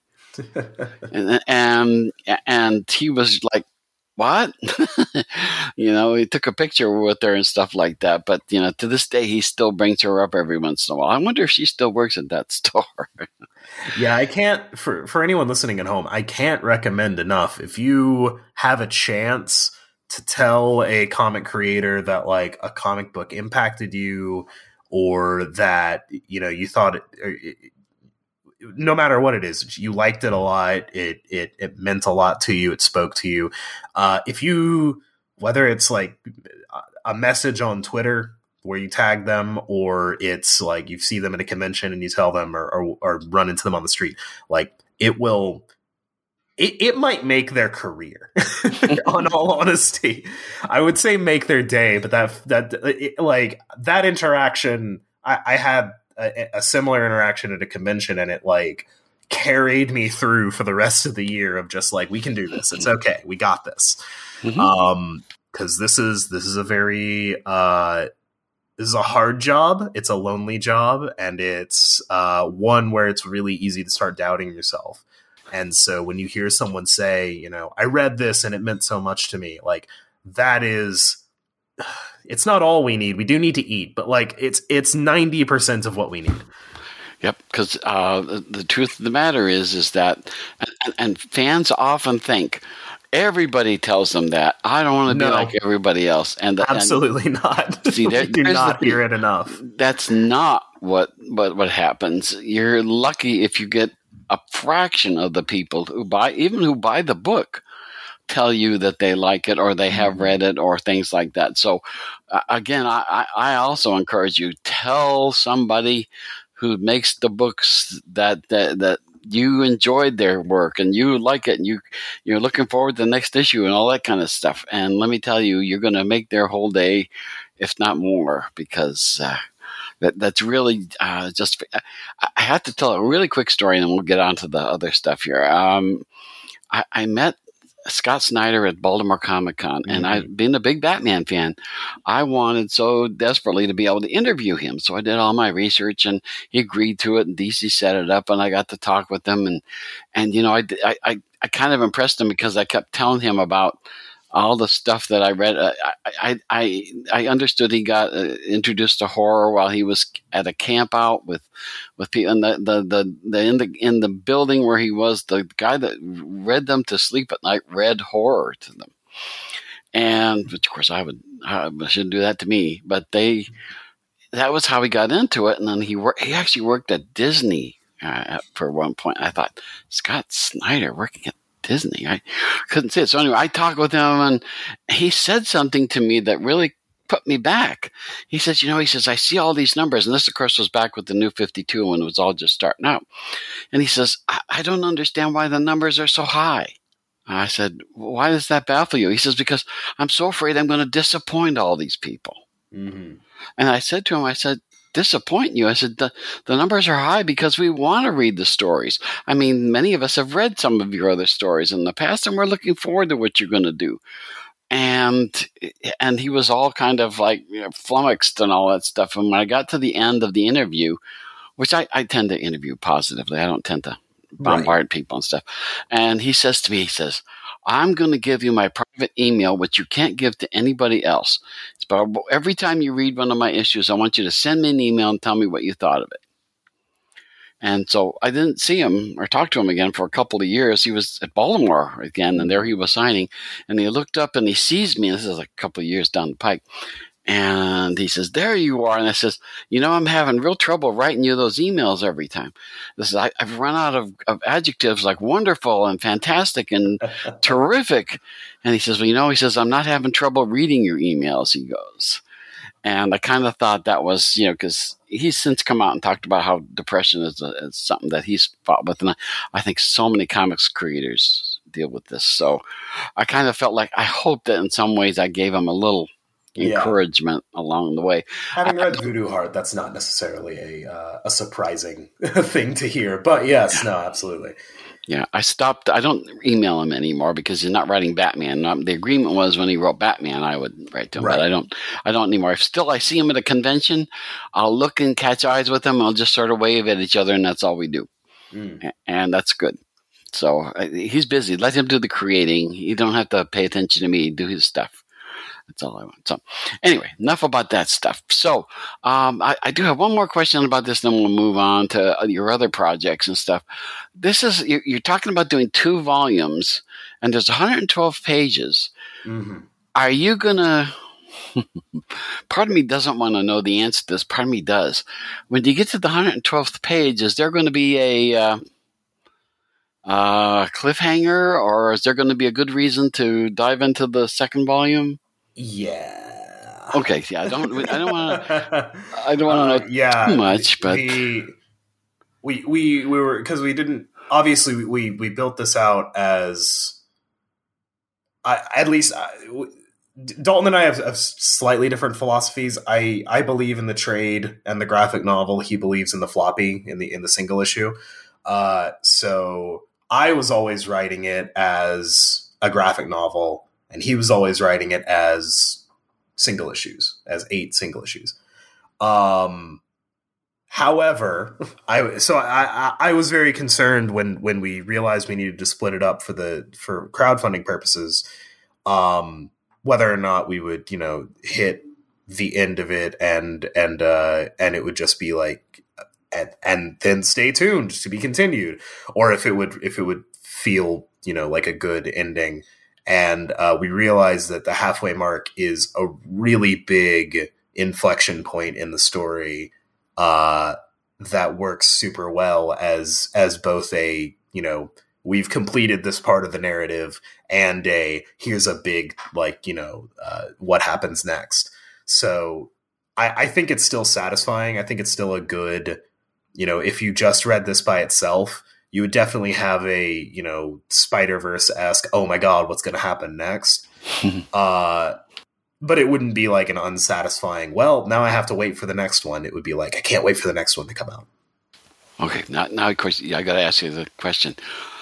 and, and and he was like, "What?" You know, he took a picture with her and stuff like that. But, you know, to this day, he still brings her up every once in a while. I wonder if she still works at that store. Yeah, I can't, for, for anyone listening at home, I can't recommend enough. If you have a chance to tell a comic creator that, like, a comic book impacted you, or that, you know, you thought it, it no matter what it is, you liked it a lot. It, it, it meant a lot to you. It spoke to you. Uh, if you, whether it's like a message on Twitter where you tag them, or it's like you see them at a convention and you tell them, or, or, or run into them on the street, like it will, it, it might make their career. On all honesty, I would say make their day, but that, that it, like that interaction, I, I had A, a similar interaction at a convention, and it like carried me through for the rest of the year of just like, we can do this. It's okay. We got this. Mm-hmm. Um, cause this is, this is a very, uh, this is a hard job. It's a lonely job, and it's, uh, one where it's really easy to start doubting yourself. And so when you hear someone say, you know, I read this and it meant so much to me, like that is, it's not all we need. We do need to eat, but like it's it's ninety percent of what we need. Yep, because uh, the, the truth of the matter is is that, and, and fans often think everybody tells them that I don't want to no, be like everybody else, and the, absolutely and, not. See, there, do not the, hear it enough. That's not what what what happens. You're lucky if you get a fraction of the people who buy, even who buy the book, tell you that they like it or they have read it or things like that. So uh, again, I, I also encourage you, tell somebody who makes the books that, that, that you enjoyed their work and you like it and you, you're looking forward to the next issue and all that kind of stuff. And let me tell you, you're going to make their whole day, if not more, because uh, that, that's really uh, just, I, I have to tell a really quick story and then we'll get on to the other stuff here. Um, I, I met Scott Snyder at Baltimore Comic Con, and mm-hmm. I, being a big Batman fan, I wanted so desperately to be able to interview him. So I did all my research, and he agreed to it. And D C set it up, and I got to talk with him, and and you know, I I I kind of impressed him because I kept telling him about all the stuff that I read. I I I, I understood he got uh, introduced to horror while he was at a camp out with with people, and the the, the the in the in the building where he was, the guy that read them to sleep at night read horror to them, and which of course I would I shouldn't do that to me, but they that was how he got into it, and then he worked. He actually worked at Disney uh, for one point. I thought, Scott Snyder working at Disney. I couldn't see it. So anyway, I talked with him, and he said something to me that really put me back. He says, you know, he says, I see all these numbers. And this, of course, was back with the New fifty-two when it was all just starting out. And he says, I, I don't understand why the numbers are so high. I said, why does that baffle you? He says, because I'm so afraid I'm going to disappoint all these people. Mm-hmm. And I said to him, I said, disappoint you? I said, the, the numbers are high because we want to read the stories. I mean, many of us have read some of your other stories in the past, and we're looking forward to what you're going to do. And and he was all kind of like, you know, flummoxed and all that stuff. And when I got to the end of the interview, which I, I tend to interview positively, I don't tend to bombard right. people and stuff. And he says to me, he says, I'm going to give you my private email, which you can't give to anybody else. But every time you read one of my issues, I want you to send me an email and tell me what you thought of it. And so I didn't see him or talk to him again for a couple of years. He was at Baltimore again, and there he was signing. And he looked up and he sees me. This is a couple of years down the pike. And he says, there you are. And I says, you know, I'm having real trouble writing you those emails every time. This is, I, I've run out of, of adjectives like wonderful and fantastic and terrific. And he says, well, you know, he says, I'm not having trouble reading your emails, he goes. And I kind of thought that was, you know, because he's since come out and talked about how depression is, a, is something that he's fought with. And I, I think so many comics creators deal with this. So I kind of felt like I hope that in some ways I gave him a little encouragement yeah. along the way. Having read Voodoo Heart, that's not necessarily a uh, a surprising thing to hear, but yes, no, absolutely. Yeah, I stopped. I don't email him anymore because he's not writing Batman. Um, the agreement was when he wrote Batman, I would write to him, right. but I don't. I don't anymore. If still I see him at a convention, I'll look and catch eyes with him. I'll just sort of wave at each other, and that's all we do, mm. and that's good. So uh, he's busy. Let him do the creating. You don't have to pay attention to me. Do his stuff. That's all I want. So anyway, enough about that stuff. So um, I, I do have one more question about this, then we'll move on to your other projects and stuff. This is, you're, you're talking about doing two volumes, and there's one hundred twelve pages. Mm-hmm. Are you going to, part of me doesn't want to know the answer to this, part of me does. When you get to the one hundred twelfth page, is there going to be a uh, uh, cliffhanger, or is there going to be a good reason to dive into the second volume? Yeah. Okay. Yeah. I don't. I don't want to. I don't want to uh, know yeah, too much. But we we we, we were because we didn't. Obviously, we we built this out as. I at least I, Dalton and I have, have slightly different philosophies. I I believe in the trade and the graphic novel. He believes in the floppy in the in the single issue. Uh, so I was always writing it as a graphic novel. And he was always writing it as single issues, as eight single issues. Um, however, I so I, I, I was very concerned when when we realized we needed to split it up for the for crowdfunding purposes, um, whether or not we would you know hit the end of it and and uh, and it would just be like and and then stay tuned to be continued, or if it would if it would feel you know like a good ending. And uh, we realized that the halfway mark is a really big inflection point in the story uh, that works super well as as both a, you know, we've completed this part of the narrative and a here's a big, like, you know, uh, what happens next. So I, I think it's still satisfying. I think it's still a good, you know, if you just read this by itself, you would definitely have a, you know, Spider-Verse-esque, oh my God, what's going to happen next? uh, but it wouldn't be like an unsatisfying, well, now I have to wait for the next one. It would be like, I can't wait for the next one to come out. Okay, now, now of course, I got to ask you the question.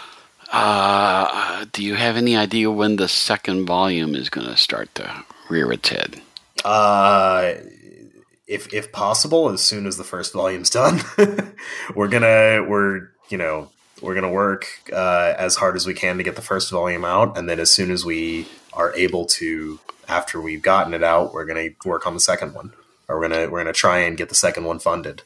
Uh, do you have any idea when the second volume is going to start to rear its head? Uh, if if possible, as soon as the first volume's done. we're gonna, we're, you know, we're going to work uh, as hard as we can to get the first volume out. And then as soon as we are able to, after we've gotten it out, we're going to work on the second one. Or we're going to we're going to try and get the second one funded.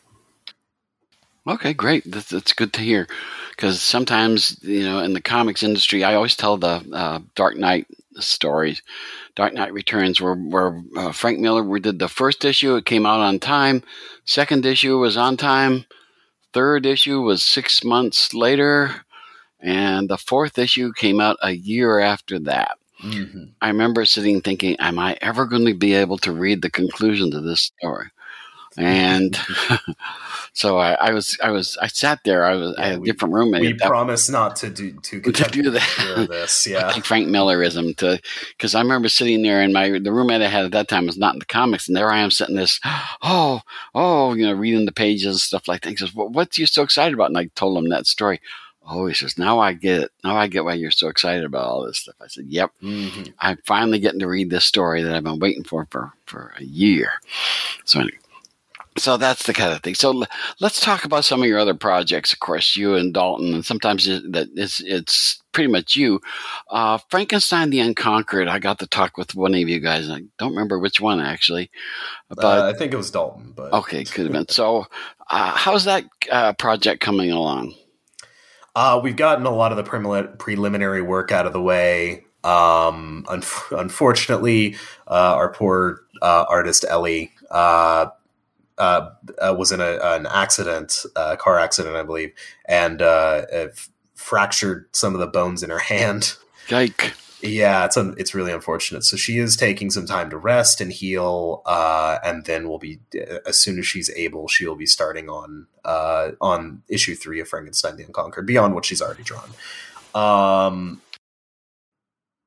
Okay, great. That's, that's good to hear. Because sometimes, you know, in the comics industry, I always tell the uh, Dark Knight stories. Dark Knight Returns, where, where uh, Frank Miller, we did the first issue. It came out on time. Second issue was on time. Third issue was six months later, and the fourth issue came out a year after that. Mm-hmm. I remember sitting thinking, am I ever going to be able to read the conclusion to this story? And so I, I was, I was, I sat there. I was, yeah, I had a we, different roommate. We promised not to do to, to do that. This, yeah, like Frank Millerism. To because I remember sitting there, and my the roommate I had at that time was not in the comics, and there I am sitting this, oh, oh, you know, reading the pages and stuff like that. He says, well, "What are you so excited about?" And I told him that story. Oh, he says, now I get it. Now I get why you're so excited about all this stuff. I said, yep, mm-hmm. I'm finally getting to read this story that I've been waiting for for, for a year. So anyway. So that's the kind of thing. So let's talk about some of your other projects. Of course, you and Dalton, and sometimes that it's it's pretty much you. Uh, Frankenstein the Unconquered. I got to talk with one of you guys. I don't remember which one actually, but uh, I think it was Dalton. But okay, could have been. So, uh, how's that uh, project coming along? Uh, we've gotten a lot of the prelim- preliminary work out of the way. Um, un- unfortunately, uh, our poor uh, artist Ellie. Uh, Uh, uh, was in a, an accident, a uh, car accident, I believe, and uh, f- fractured some of the bones in her hand. Yike! Yeah, it's un- it's really unfortunate. So she is taking some time to rest and heal, uh, and then we'll be as soon as she's able, she'll be starting on uh, on issue three of Frankenstein the Unconquered, beyond what she's already drawn. Um,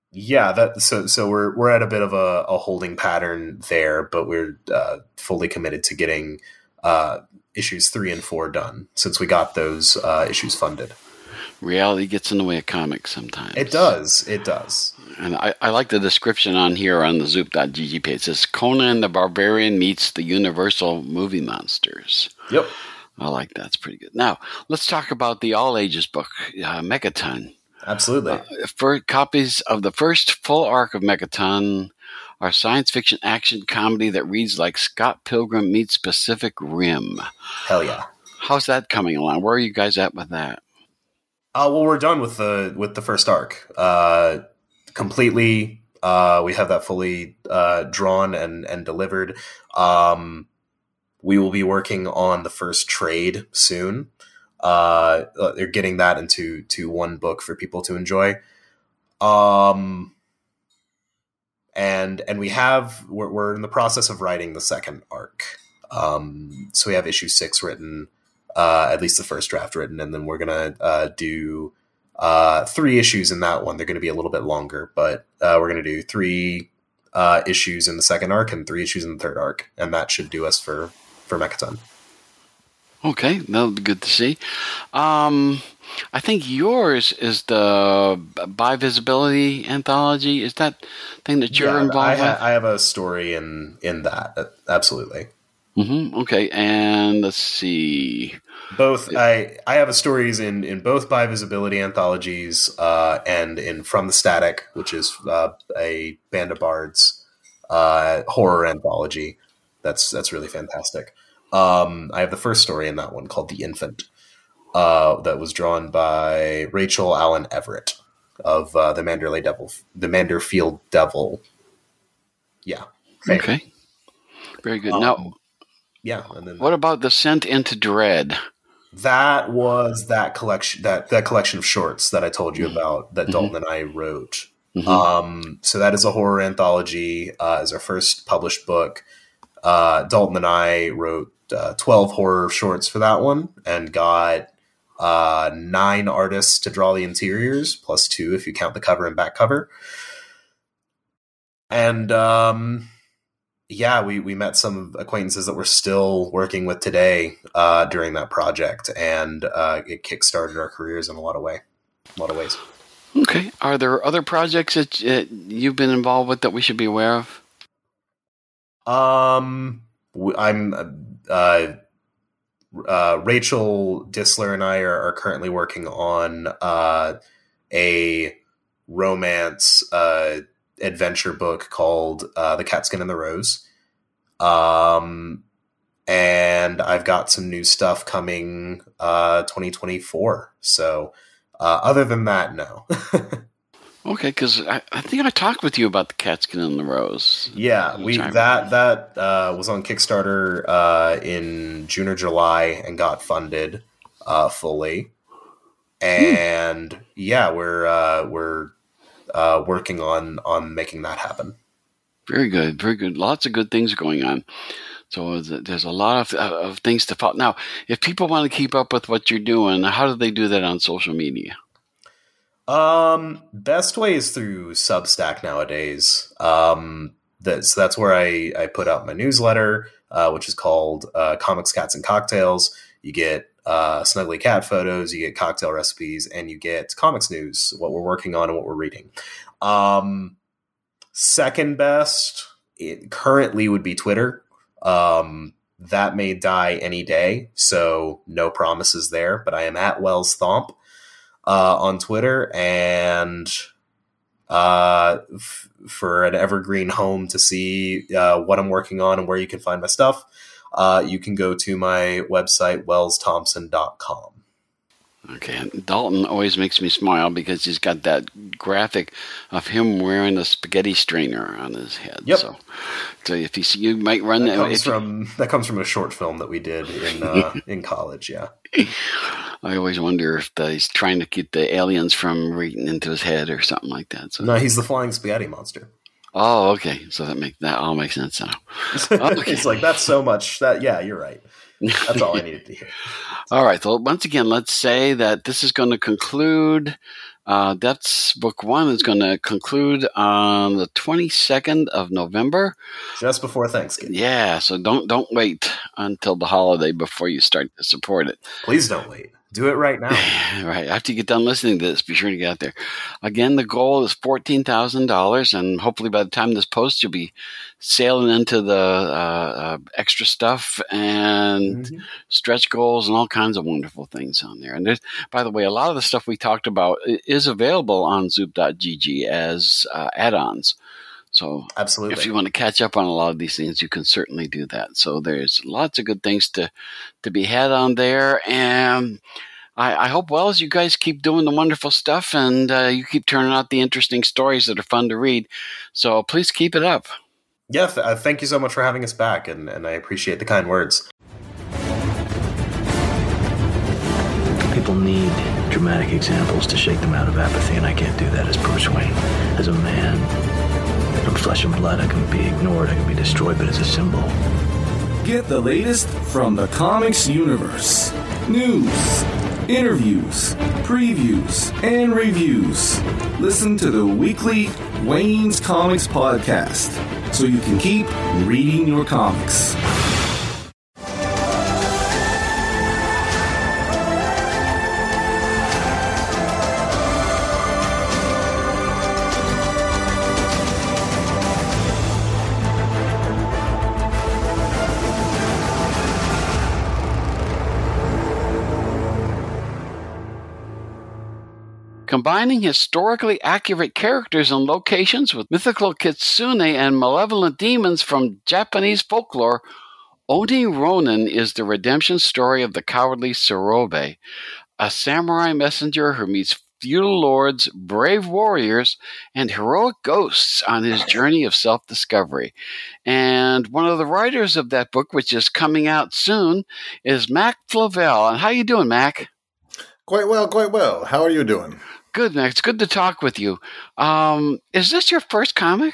Yeah, that so so we're we're at a bit of a, a holding pattern there, but we're uh, fully committed to getting uh, issues three and four done since we got those uh, issues funded. Reality gets in the way of comics sometimes. It does. It does. And I, I like the description on here on the zoop dot g g page. It says Conan the Barbarian meets the Universal movie monsters. Yep. I like that. It's pretty good. Now, let's talk about the all ages book, uh, Megaton. Absolutely. Uh, for copies of the first full arc of Megaton, our science fiction action comedy that reads like Scott Pilgrim meets Pacific Rim. Hell yeah. How's that coming along? Where are you guys at with that? Uh, well, we're done with the with the first arc uh, completely. Uh, we have that fully uh, drawn and and delivered. Um, we will be working on the first trade soon. Uh, they're getting that into to one book for people to enjoy. Um, and and we have we're, we're in the process of writing the second arc. Um, so we have issue six written. Uh, at least the first draft written, and then we're gonna uh, do uh, three issues in that one. They're going to be a little bit longer, but uh, we're going to do three uh, issues in the second arc and three issues in the third arc, and that should do us for for Mechaton. Okay, that'll be good to see. Um, I think yours is the By Visibility anthology. Is that thing that you're yeah, involved I with? ha- I have a story in in that. Absolutely. Mm-hmm. Okay, and let's see. Both I I have a stories in, in both By Visibility anthologies uh, and in From the Static, which is uh, a Band of Bards uh, horror anthology. That's that's really fantastic. Um, I have the first story in that one called The Infant, uh, that was drawn by Rachel Allen Everett of uh, the Manderley Devil, the Manderfield Devil. Yeah. Fame. Okay. Very good. Um, now, yeah. And then what about Descent into Dread? That was that collection, that, that collection of shorts that I told you about that mm-hmm. Dalton and I wrote. Mm-hmm. Um, so that is a horror anthology, uh, is our first published book. Uh, Dalton and I wrote uh, twelve horror shorts for that one and got uh, nine artists to draw the interiors, plus two if you count the cover and back cover. And um, yeah, we, we met some acquaintances that we're still working with today uh, during that project, and uh, it kickstarted our careers in a lot of way, a lot of ways. Okay. Are there other projects that uh, you've been involved with that we should be aware of? Um, I'm, uh, uh, Rachel Disler and I are, are currently working on, uh, a romance, uh, adventure book called, uh, The Catskin and the Rose. Um, and I've got some new stuff coming, uh, twenty twenty-four. So, uh, other than that, no. Okay, because I, I think I talked with you about the Catskin and the Rose. Yeah, we that that uh, was on Kickstarter uh, in June or July and got funded uh, fully. And hmm. yeah, we're uh, we're uh, working on on making that happen. Very good, very good. Lots of good things going on. So there's a lot of of things to follow. Now, if people want to keep up with what you're doing, how do they do that on social media? Um, best way is through Substack nowadays. Um, that's, that's where I, I put out my newsletter, uh, which is called, uh, Comics, Cats, and Cocktails. You get, uh, snuggly cat photos, you get cocktail recipes, and you get comics news, what we're working on and what we're reading. Um, second best it currently would be Twitter. Um, that may die any day, so no promises there, but I am at Wells Thomp. Uh, on Twitter, and uh, f- for an evergreen home to see uh, what I'm working on and where you can find my stuff, uh, you can go to my website, wells thompson dot com. Okay, Dalton always makes me smile because he's got that graphic of him wearing a spaghetti strainer on his head. Yep. So, so if you see, you might run that. Comes if from, you, that comes from a short film that we did in uh, in college, yeah. I always wonder if the, he's trying to keep the aliens from reaching into his head or something like that. So. No, he's the flying spaghetti monster. Oh, okay. So that makes that all makes sense now. Okay. It's like, that's so much. That yeah, you're right. That's all I needed to hear. All right. So once again, let's say that this is going to conclude Uh, that's book one is going to conclude on the twenty-second of November. Just before Thanksgiving. Yeah, so don't don't wait until the holiday before you start to support it. Please don't wait. Do it right now. Right. After you get done listening to this, be sure to get out there. Again, the goal is fourteen thousand dollars, and hopefully by the time this posts, you'll be sailing into the uh, uh, extra stuff and mm-hmm. stretch goals and all kinds of wonderful things on there. And there's, by the way, a lot of the stuff we talked about is available on zoop dot g g as uh, add-ons. So absolutely, if you want to catch up on a lot of these things, you can certainly do that. So there's lots of good things to, to be had on there. And I, I hope, well, as you guys keep doing the wonderful stuff and uh, you keep turning out the interesting stories that are fun to read. So please keep it up. Yeah, th- uh, thank you so much for having us back. And, and I appreciate the kind words. People need dramatic examples to shake them out of apathy. And I can't do that as Bruce Wayne, as a man. I'm flesh and blood. I can be ignored. I can be destroyed, but as a symbol. Get the latest from the comics universe. News, interviews, previews, and reviews. Listen to the weekly Wayne's Comics podcast so you can keep reading your comics. Combining historically accurate characters and locations with mythical kitsune and malevolent demons from Japanese folklore, Oni Ronin is the redemption story of the cowardly Sarobe, a samurai messenger who meets feudal lords, brave warriors, and heroic ghosts on his journey of self-discovery. And one of the writers of that book, which is coming out soon, is Mac Flavell. And how you doing, Mac? Quite well, quite well. How are you doing? Good, Mac. It's good to talk with you. Um, is this your first comic?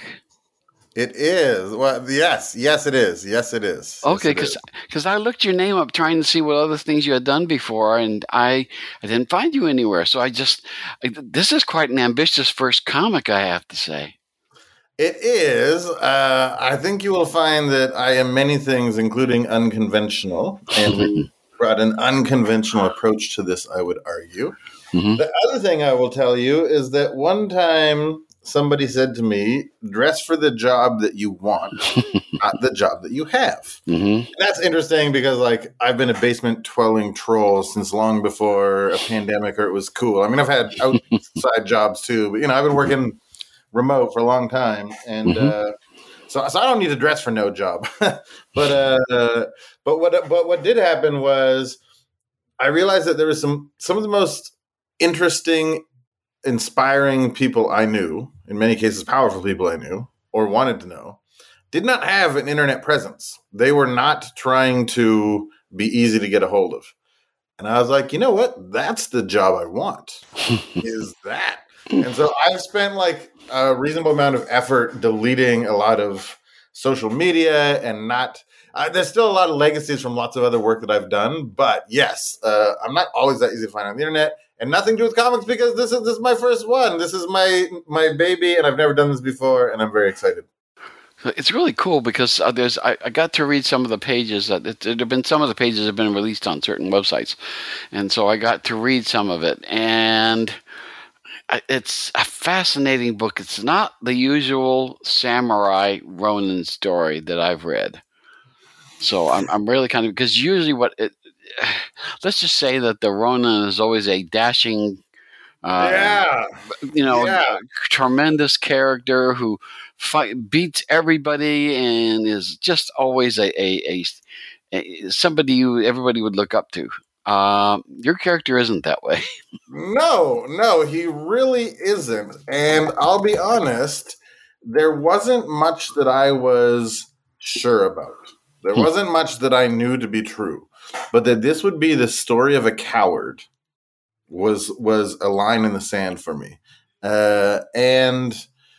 It is. Well, yes. Yes, it is. Yes, it is. Okay, because yes, I looked your name up trying to see what other things you had done before, and I, I didn't find you anywhere. So I just, I, this is quite an ambitious first comic, I have to say. It is. Uh, I think you will find that I am many things, including unconventional, and we brought an unconventional approach to this, I would argue. Mm-hmm. The other thing I will tell you is that one time somebody said to me, dress for the job that you want, not the job that you have. Mm-hmm. And that's interesting because, like, I've been a basement dwelling troll since long before a pandemic or it was cool. I mean, I've had outside jobs too, but, you know, I've been working remote for a long time. And mm-hmm. uh, so, so I don't need to dress for no job. but uh, but what but what did happen was I realized that there was some some of the most interesting, inspiring people I knew, in many cases powerful people I knew or wanted to know, did not have an internet presence. They were not trying to be easy to get a hold of. And I was like, you know what? That's the job I want, is that. And so I've spent like a reasonable amount of effort deleting a lot of social media and not uh, there's still a lot of legacies from lots of other work that I've done. But yes, uh, I'm not always that easy to find on the internet. And nothing to do with comics because this is this is my first one. This is my my baby, and I've never done this before, and I'm very excited. It's really cool because uh, there's I, I got to read some of the pages that it, there have been some of the pages have been released on certain websites, and so I got to read some of it, and it's a fascinating book. It's not the usual samurai Ronin story that I've read, so I'm I'm really kind of because usually what it. Let's just say that the Ronin is always a dashing, uh, yeah, you know, yeah. tremendous character who fight, beats everybody and is just always a, a, a, a somebody you everybody would look up to. Uh, your character isn't that way. No, no, he really isn't. And I'll be honest, there wasn't much that I was sure about. There wasn't much that I knew to be true. But that this would be the story of a coward was was a line in the sand for me, uh, and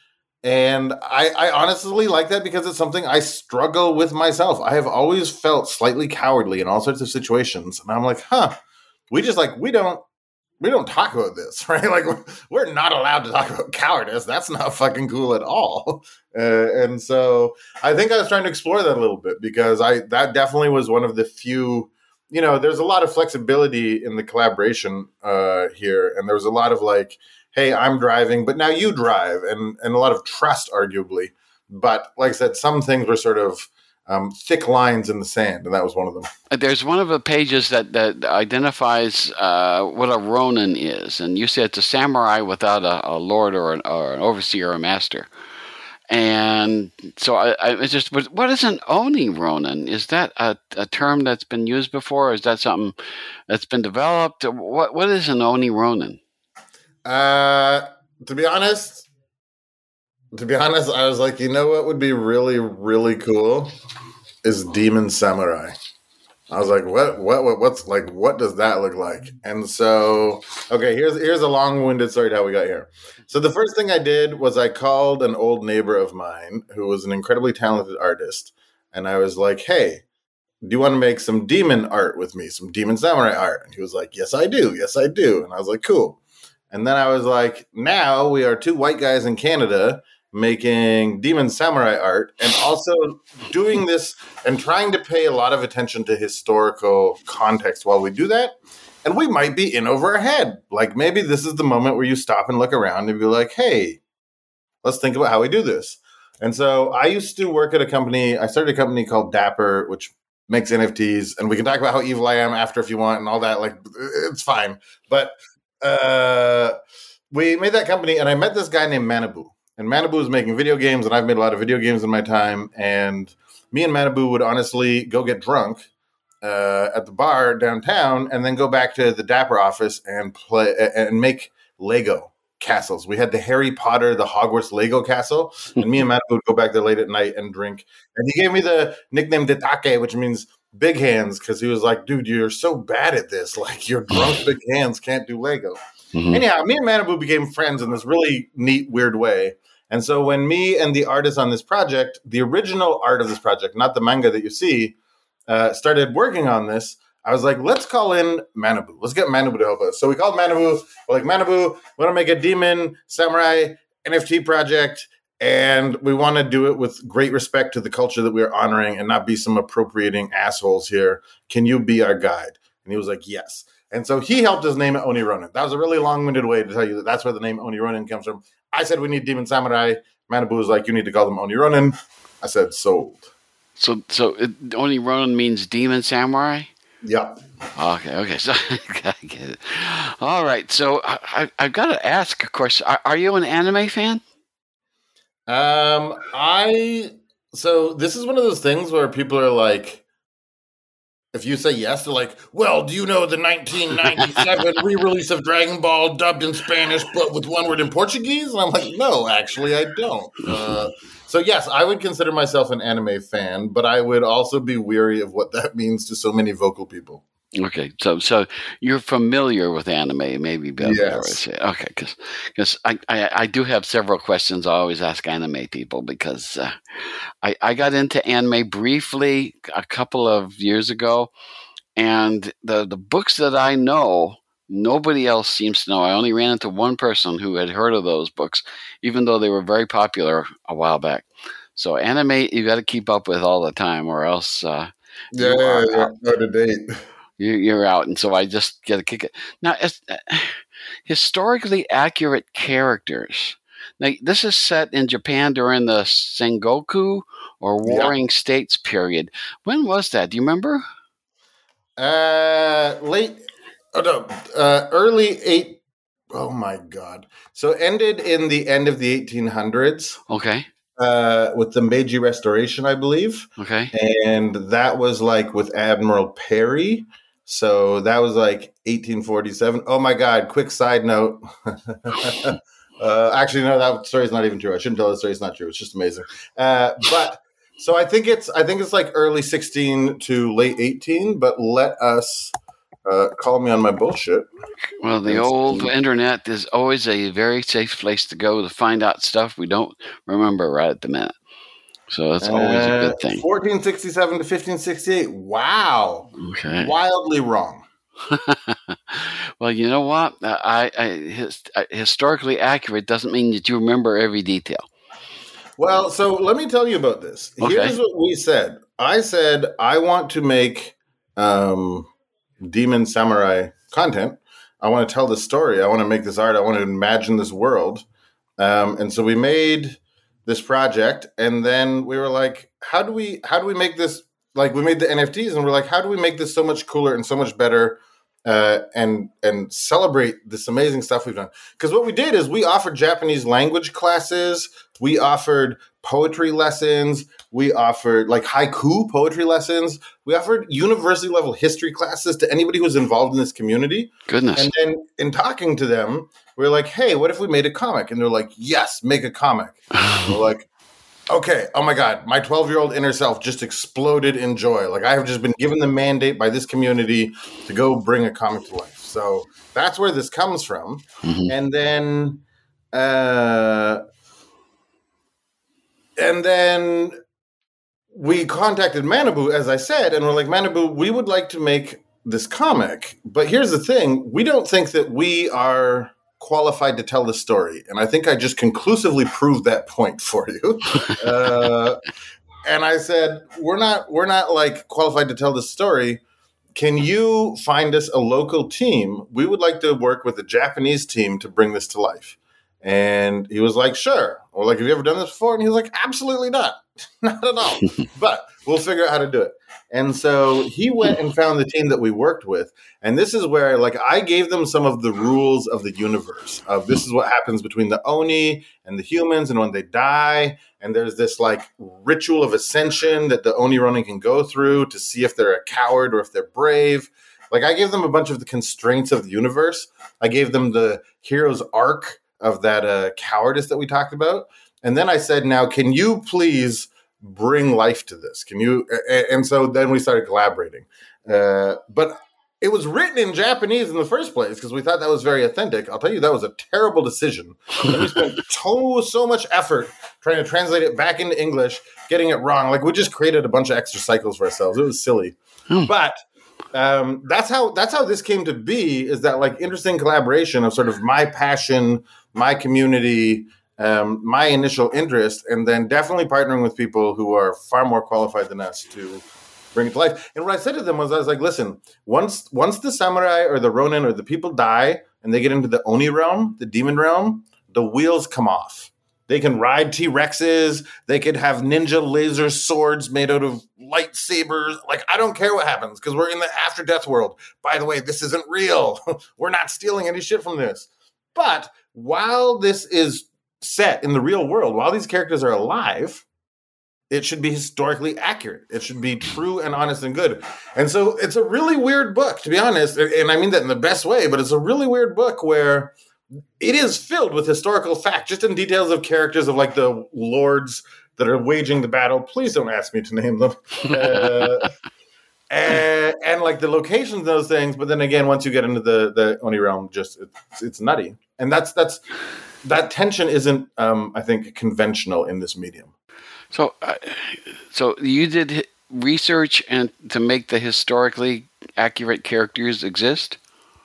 and I, I honestly like that because it's something I struggle with myself. I have always felt slightly cowardly in all sorts of situations, and I'm like, huh, we just like we don't we don't talk about this, right? Like, we're not allowed to talk about cowardice. That's not fucking cool at all. Uh, and so I think I was trying to explore that a little bit because I that definitely was one of the few, you know, there's a lot of flexibility in the collaboration uh, here. And there was a lot of like, hey, I'm driving, but now you drive, and, and a lot of trust, arguably. But like I said, some things were sort of um, thick lines in the sand, and that was one of them. There's one of the pages that, that identifies uh, what a Ronin is, and you said it's a samurai without a, a lord or an, or an overseer or a master. And so I, I it's just, what is an Oni Ronin? Is that a, a term that's been used before? Or is that something that's been developed? What What is an Oni Ronin? Uh, to be honest, to be honest, I was like, you know what would be really, really cool is Demon Samurai. I was like, what, what, what, what's like, what does that look like? And so, okay, here's here's a long-winded story to how we got here. So the first thing I did was I called an old neighbor of mine who was an incredibly talented artist, and I was like, hey, do you want to make some demon art with me, some Demon Samurai art? And he was like, yes, I do. Yes, I do. And I was like, cool. And then I was like, now we are two white guys in Canada making Demon Samurai art and also doing this and trying to pay a lot of attention to historical context while we do that. And we might be in over our head. Like maybe this is the moment where you stop and look around and be like, hey, let's think about how we do this. And so I used to work at a company. I started a company called Dapper, which makes N F Ts. And we can talk about how evil I am after if you want and all that. Like, it's fine. But uh, we made that company and I met this guy named Manabu. And Manabu was making video games, and I've made a lot of video games in my time. And me and Manabu would honestly go get drunk uh, at the bar downtown, and then go back to the Dapper office and play and make Lego castles. We had the Harry Potter, the Hogwarts Lego castle, and me and Manabu would go back there late at night and drink. And he gave me the nickname Detake, which means big hands, because he was like, "Dude, you're so bad at this. Like your drunk big hands can't do Lego." Mm-hmm. Anyhow, me and Manabu became friends in this really neat, weird way. And so when me and the artist on this project, the original art of this project, not the manga that you see, uh, started working on this, I was like, let's call in Manabu. Let's get Manabu to help us. So we called Manabu. We're like, Manabu, we want to make a Demon Samurai N F T project, and we want to do it with great respect to the culture that we are honoring and not be some appropriating assholes here. Can you be our guide? And he was like, yes. And so he helped us name it Oni Ronin. That was a really long-winded way to tell you that that's where the name Oni Ronin comes from. I said we need Demon Samurai. Manabu was like, you need to call them Oni Ronin. I said, sold. So so it, Oni Ronin means Demon Samurai? Yeah. Okay, okay. So I get it. All right. So I, I, I've got to ask, of course, are, are you an anime fan? Um, I, so this is one of those things where people are like, if you say yes, they're like, well, do you know the nineteen ninety-seven re-release of Dragon Ball dubbed in Spanish but with one word in Portuguese? And I'm like, no, actually, I don't. Uh, so, yes, I would consider myself an anime fan, but I would also be weary of what that means to so many vocal people. Okay, so so you're familiar with anime, maybe better. Yes. Okay, because because I, I, I do have several questions I always ask anime people because uh, I I got into anime briefly a couple of years ago, and the the books that I know nobody else seems to know. I only ran into one person who had heard of those books, even though they were very popular a while back. So anime you got to keep up with all the time, or else uh, yeah, yeah, yeah, out of date. You're out, and so I just get a kick. It. Now, it's, uh, historically accurate characters. Now, this is set in Japan during the Sengoku or Warring yeah. States period. When was that? Do you remember? Uh, late, oh no, uh, early eight. Oh my God! So it ended in the end of the eighteen hundreds. Okay. Uh, with the Meiji Restoration, I believe. Okay. And that was like with Admiral Perry. So that was like eighteen forty-seven. Oh my God! Quick side note. uh, actually, no, that story's not even true. I shouldn't tell the story. It's not true. It's just amazing. Uh, but so I think it's I think it's like early sixteen to late eighteen. But let us uh, call me on my bullshit. Well, the old internet is always a very safe place to go to find out stuff we don't remember right at the minute. So that's always uh, a good thing. fourteen sixty-seven to fifteen sixty-eight. Wow. Okay. Wildly wrong. Well, you know what? I, I his, historically accurate doesn't mean that you remember every detail. Well, so let me tell you about this. Okay. Here's what we said. I said I want to make um, demon samurai content. I want to tell this story. I want to make this art. I want to imagine this world. Um, and so we made this project, and then we were like, how do we how do we make this? Like, we made the N F Ts, and we're like, how do we make this so much cooler and so much better, uh, and and celebrate this amazing stuff we've done? Because what we did is we offered Japanese language classes, we offered poetry lessons, we offered like haiku poetry lessons, we offered university level history classes to anybody who was involved in this community. Goodness. And then in talking to them, we were like, hey, what if we made a comic? And they're like, yes, make a comic. We're like, okay, oh my God, my twelve-year-old inner self just exploded in joy. Like, I have just been given the mandate by this community to go bring a comic to life. So that's where this comes from. Mm-hmm. And then, uh, and then we contacted Manabu, as I said, and we're like, Manabu, we would like to make this comic. But here's the thing. We don't think that we are qualified to tell the story. And I think I just conclusively proved that point for you. uh, and I said, we're not, we're not like qualified to tell the story. Can you find us a local team? We would like to work with a Japanese team to bring this to life. And he was like, sure. We're like, have you ever done this before? And he was like, absolutely not. Not at all. But we'll figure out how to do it. And so he went and found the team that we worked with. And this is where, like, I gave them some of the rules of the universe. Of this is what happens between the Oni and the humans, and when they die. And there's this, like, ritual of ascension that the Oni Ronin can go through to see if they're a coward or if they're brave. Like, I gave them a bunch of the constraints of the universe. I gave them the hero's arc of that uh, cowardice that we talked about. And then I said, now, can you please bring life to this? Can you? And so then we started collaborating. Uh, but it was written in Japanese in the first place because we thought that was very authentic. I'll tell you, that was a terrible decision. And we spent so, so much effort trying to translate it back into English, getting it wrong. Like, we just created a bunch of extra cycles for ourselves. It was silly. Hmm. But um, that's how that's how this came to be, is that, like, interesting collaboration of sort of my passion, my community, Um, my initial interest, and then definitely partnering with people who are far more qualified than us to bring it to life. And what I said to them was, I was like, listen, once once the samurai or the ronin or the people die and they get into the Oni realm, the demon realm, the wheels come off. They can ride T-Rexes. They could have ninja laser swords made out of lightsabers. Like, I don't care what happens because we're in the after-death world. By the way, this isn't real. We're not stealing any shit from this. But while this is set in the real world, while these characters are alive, it should be historically accurate. It should be true and honest and good. And so it's a really weird book, to be honest. And I mean that in the best way, but it's a really weird book where it is filled with historical fact, just in details of characters of, like, the lords that are waging the battle. Please don't ask me to name them. uh, and, and like the locations of those things. But then again, once you get into the, the Oni realm, just it's, it's nutty. And that's, that's, that tension isn't, um, I think, conventional in this medium. So, uh, so you did research and to make the historically accurate characters exist?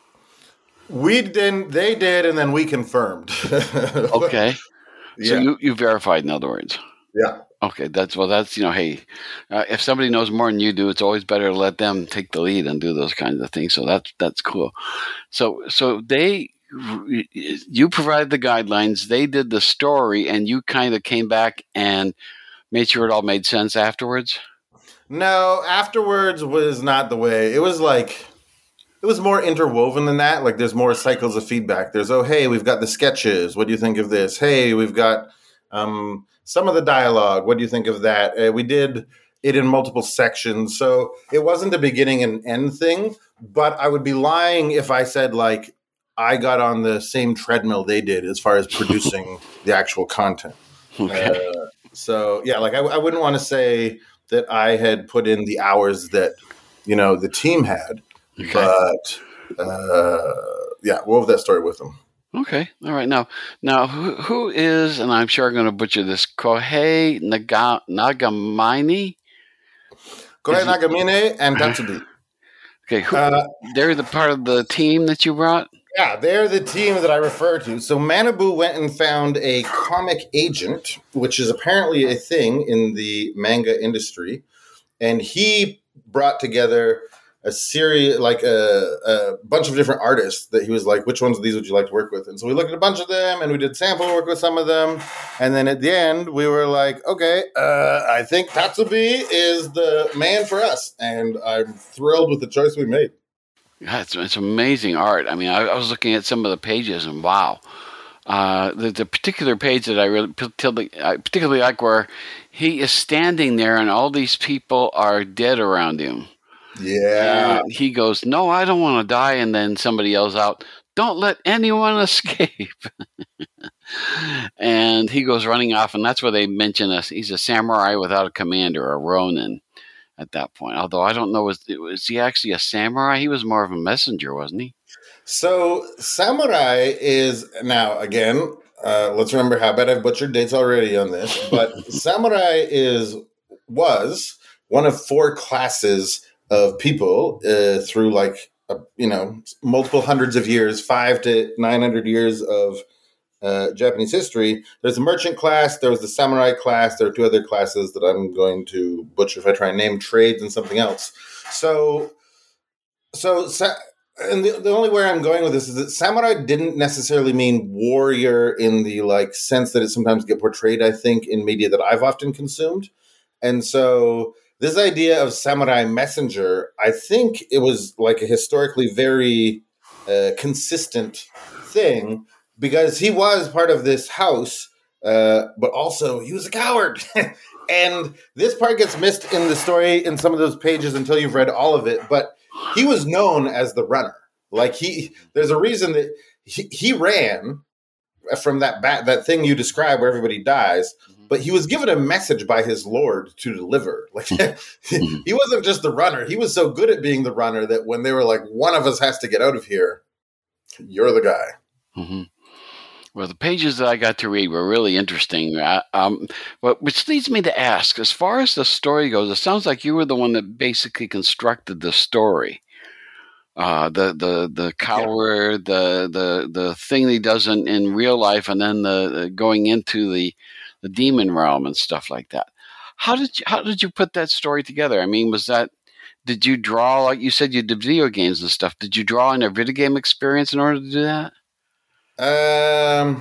We didn't. They did, and then we confirmed. Okay. Yeah. So you, you verified, in other words. Yeah. Okay. That's well. That's you know. Hey, uh, if somebody knows more than you do, it's always better to let them take the lead and do those kinds of things. So that's that's cool. So so they. You provided the guidelines, they did the story, and you kind of came back and made sure it all made sense afterwards? No, afterwards was not the way. It was like, it was more interwoven than that. Like, there's more cycles of feedback. There's, oh, hey, we've got the sketches. What do you think of this? Hey, we've got um, some of the dialogue. What do you think of that? Uh, we did it in multiple sections. So it wasn't a beginning and end thing, but I would be lying if I said, like, I got on the same treadmill they did as far as producing the actual content. Okay. Uh, so, yeah, like I, I wouldn't want to say that I had put in the hours that, you know, the team had. Okay. But, uh, yeah, we'll have that story with them. Okay. All right. Now, now who, who is, and I'm sure I'm going to butcher this, Kohei Naga, Nagamine? Kohei Nagamine and Tatsubi. Okay, who, Uh, they're the part of the team that you brought? Yeah, they're the team that I refer to. So Manabu went and found a comic agent, which is apparently a thing in the manga industry, and he brought together a series, like a, a bunch of different artists that he was like, which ones of these would you like to work with? And so we looked at a bunch of them, and we did sample work with some of them, and then at the end, we were like, okay, uh, I think Tatsubi is the man for us, and I'm thrilled with the choice we made. Yeah, it's, it's amazing art. I mean, I, I was looking at some of the pages, and wow. Uh, the, the particular page that I really particularly, I particularly like where he is standing there, and all these people are dead around him. Yeah. And he goes, no, I don't want to die. And then somebody yells out, don't let anyone escape. And he goes running off, and that's where they mention us. He's a samurai without a commander, a ronin at that point. Although I don't know, was, was he actually a samurai? He was more of a messenger, wasn't he? So samurai is, now again, uh, let's remember how bad I've butchered dates already on this, but samurai is, was one of four classes of people uh, through like, uh, you know, multiple hundreds of years, five to nine hundred years of uh, Japanese history. There's the merchant class, there was the samurai class, there are two other classes that I'm going to butcher if I try and name, trades and something else. So, so, sa- and the, the only way I'm going with this is that samurai didn't necessarily mean warrior in the like sense that it sometimes get portrayed, I think, in media that I've often consumed. And so this idea of samurai messenger, I think it was like a historically very uh, consistent thing because he was part of this house, uh, but also he was a coward. And this part gets missed in the story in some of those pages until you've read all of it. But he was known as the runner. Like he, there's a reason that he, he ran from that bat, that thing you describe where everybody dies. But he was given a message by his lord to deliver. Like he wasn't just the runner. He was so good at being the runner that when they were like, one of us has to get out of here, you're the guy. Mm-hmm. Well, the pages that I got to read were really interesting. Uh, um, but which leads me to ask, as far as the story goes, it sounds like you were the one that basically constructed the story. Uh, the the the coward, yeah. the the the thing that he does in, in real life, and then the, the going into the the demon realm and stuff like that. How did you, how did you put that story together? I mean, was that, did you draw, like you said, you did video games and stuff. Did you draw in a video game experience in order to do that? Um,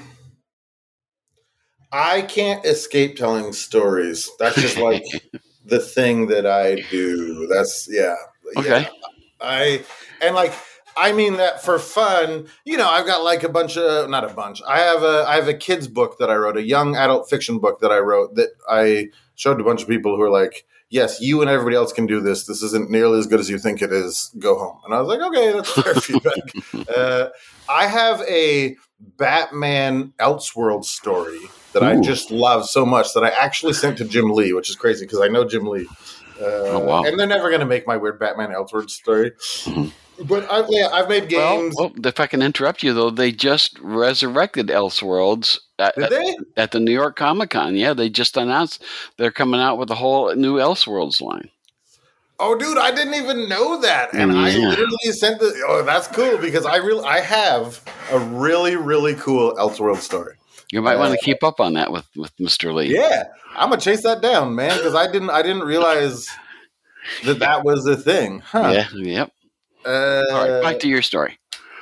I can't escape telling stories. That's just like the thing that I do. That's yeah. Okay. Yeah. I, and like, I mean that for fun, you know, I've got like a bunch of, not a bunch. I have a, I have a kid's book that I wrote, a young adult fiction book that I wrote that I showed to a bunch of people who are like, yes, you and everybody else can do this. This isn't nearly as good as you think it is. Go home. And I was like, okay, that's fair feedback. Uh, I have a Batman Elseworld story that Ooh. I just love so much that I actually sent to Jim Lee, which is crazy because I know Jim Lee. Uh, oh, wow. And they're never going to make my weird Batman Elseworld story. Mm-hmm. But I, yeah, I've made games. Well, well, if I can interrupt you, though, they just resurrected Elseworlds at, Did they? at, at the New York Comic Con. Yeah, they just announced they're coming out with a whole new Elseworlds line. Oh, dude, I didn't even know that, and yeah. I literally sent the. Oh, that's cool because I really I have a really really cool Elseworld story. You might uh, want to keep up on that with, with Mister Lee. Yeah, I'm gonna chase that down, man, because I didn't I didn't realize that that was a thing. Huh. Yeah. Yep. Uh, All right, back to your story.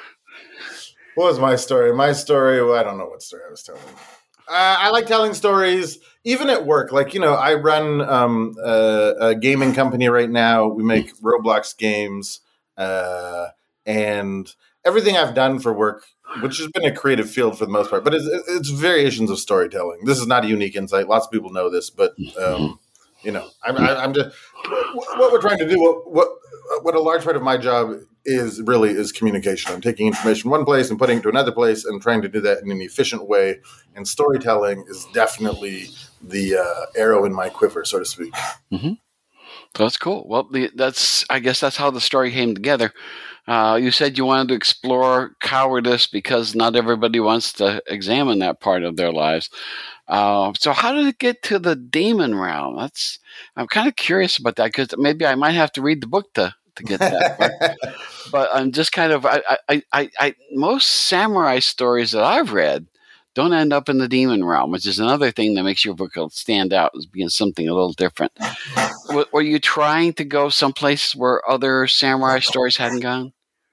What was my story? My story, well, I don't know what story I was telling. Uh, I like telling stories, even at work. Like, you know, I run um, a, a gaming company right now. We make Roblox games. Uh, and everything I've done for work, which has been a creative field for the most part, but it's, it's variations of storytelling. This is not a unique insight. Lots of people know this, but, um, you know, I'm, I'm just, what we're trying to do, what, what, what a large part of my job is really is communication. I'm taking information from one place and putting it to another place and trying to do that in an efficient way. And storytelling is definitely the uh, arrow in my quiver, so to speak. Mm-hmm. That's cool. Well, the, that's I guess that's how the story came together. Uh, you said you wanted to explore cowardice because not everybody wants to examine that part of their lives. Uh, so how did it get to the demon realm? That's I'm kind of curious about that because maybe I might have to read the book to to get that far. But I'm just kind of I, I, I, I most samurai stories that I've read don't end up in the demon realm, which is another thing that makes your book stand out, is being something a little different. W- were you trying to go someplace where other samurai stories hadn't gone?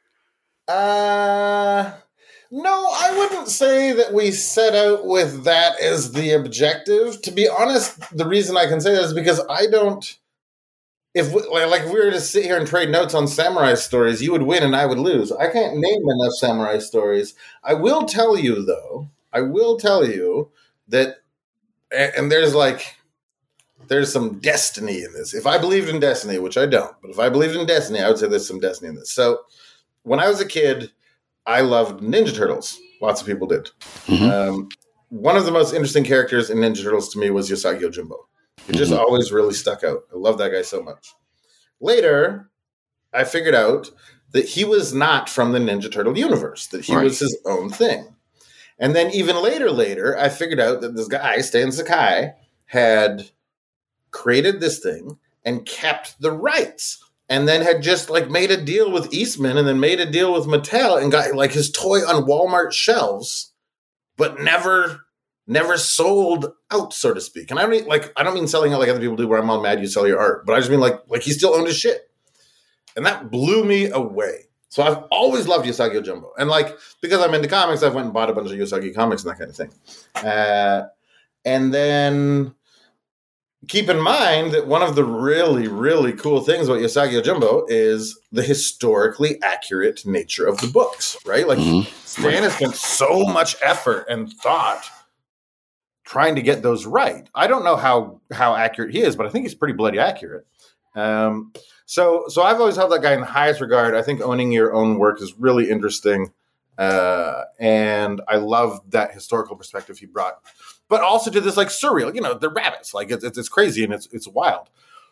Uh, no, I wouldn't say that we set out with that as the objective. To be honest, the reason I can say that is because I don't. If we, like if we were to sit here and trade notes on samurai stories, you would win and I would lose. I can't name enough samurai stories. I will tell you though. I will tell you that, and there's like, there's some destiny in this. If I believed in destiny, which I don't, but if I believed in destiny, I would say there's some destiny in this. So when I was a kid, I loved Ninja Turtles. Lots of people did. Mm-hmm. Um, one of the most interesting characters in Ninja Turtles to me was Usagi Yojimbo. It just mm-hmm. always really stuck out. I love that guy so much. Later, I figured out that he was not from the Ninja Turtle universe, that he right. was his own thing. And then even later, later, I figured out that this guy, Stan Sakai, had created this thing and kept the rights. And then had just like made a deal with Eastman and then made a deal with Mattel and got like his toy on Walmart shelves, but never, never sold out, so to speak. And I don't mean like, I don't mean selling out like other people do where I'm all mad you sell your art, but I just mean like, like he still owned his shit. And that blew me away. So I've always loved Usagi Yojimbo. And like, because I'm into comics, I went and bought a bunch of Usagi comics and that kind of thing. Uh, and then keep in mind that one of the really, really cool things about Usagi Yojimbo is the historically accurate nature of the books, right? Like mm-hmm. Stan has spent so much effort and thought trying to get those right. I don't know how, how accurate he is, but I think he's pretty bloody accurate. Um, so, so I've always held that guy in the highest regard. I think owning your own work is really interesting. Uh, and I love that historical perspective he brought, but also to this like surreal, you know, they're rabbits, like it's, it's, it's crazy and it's, it's wild.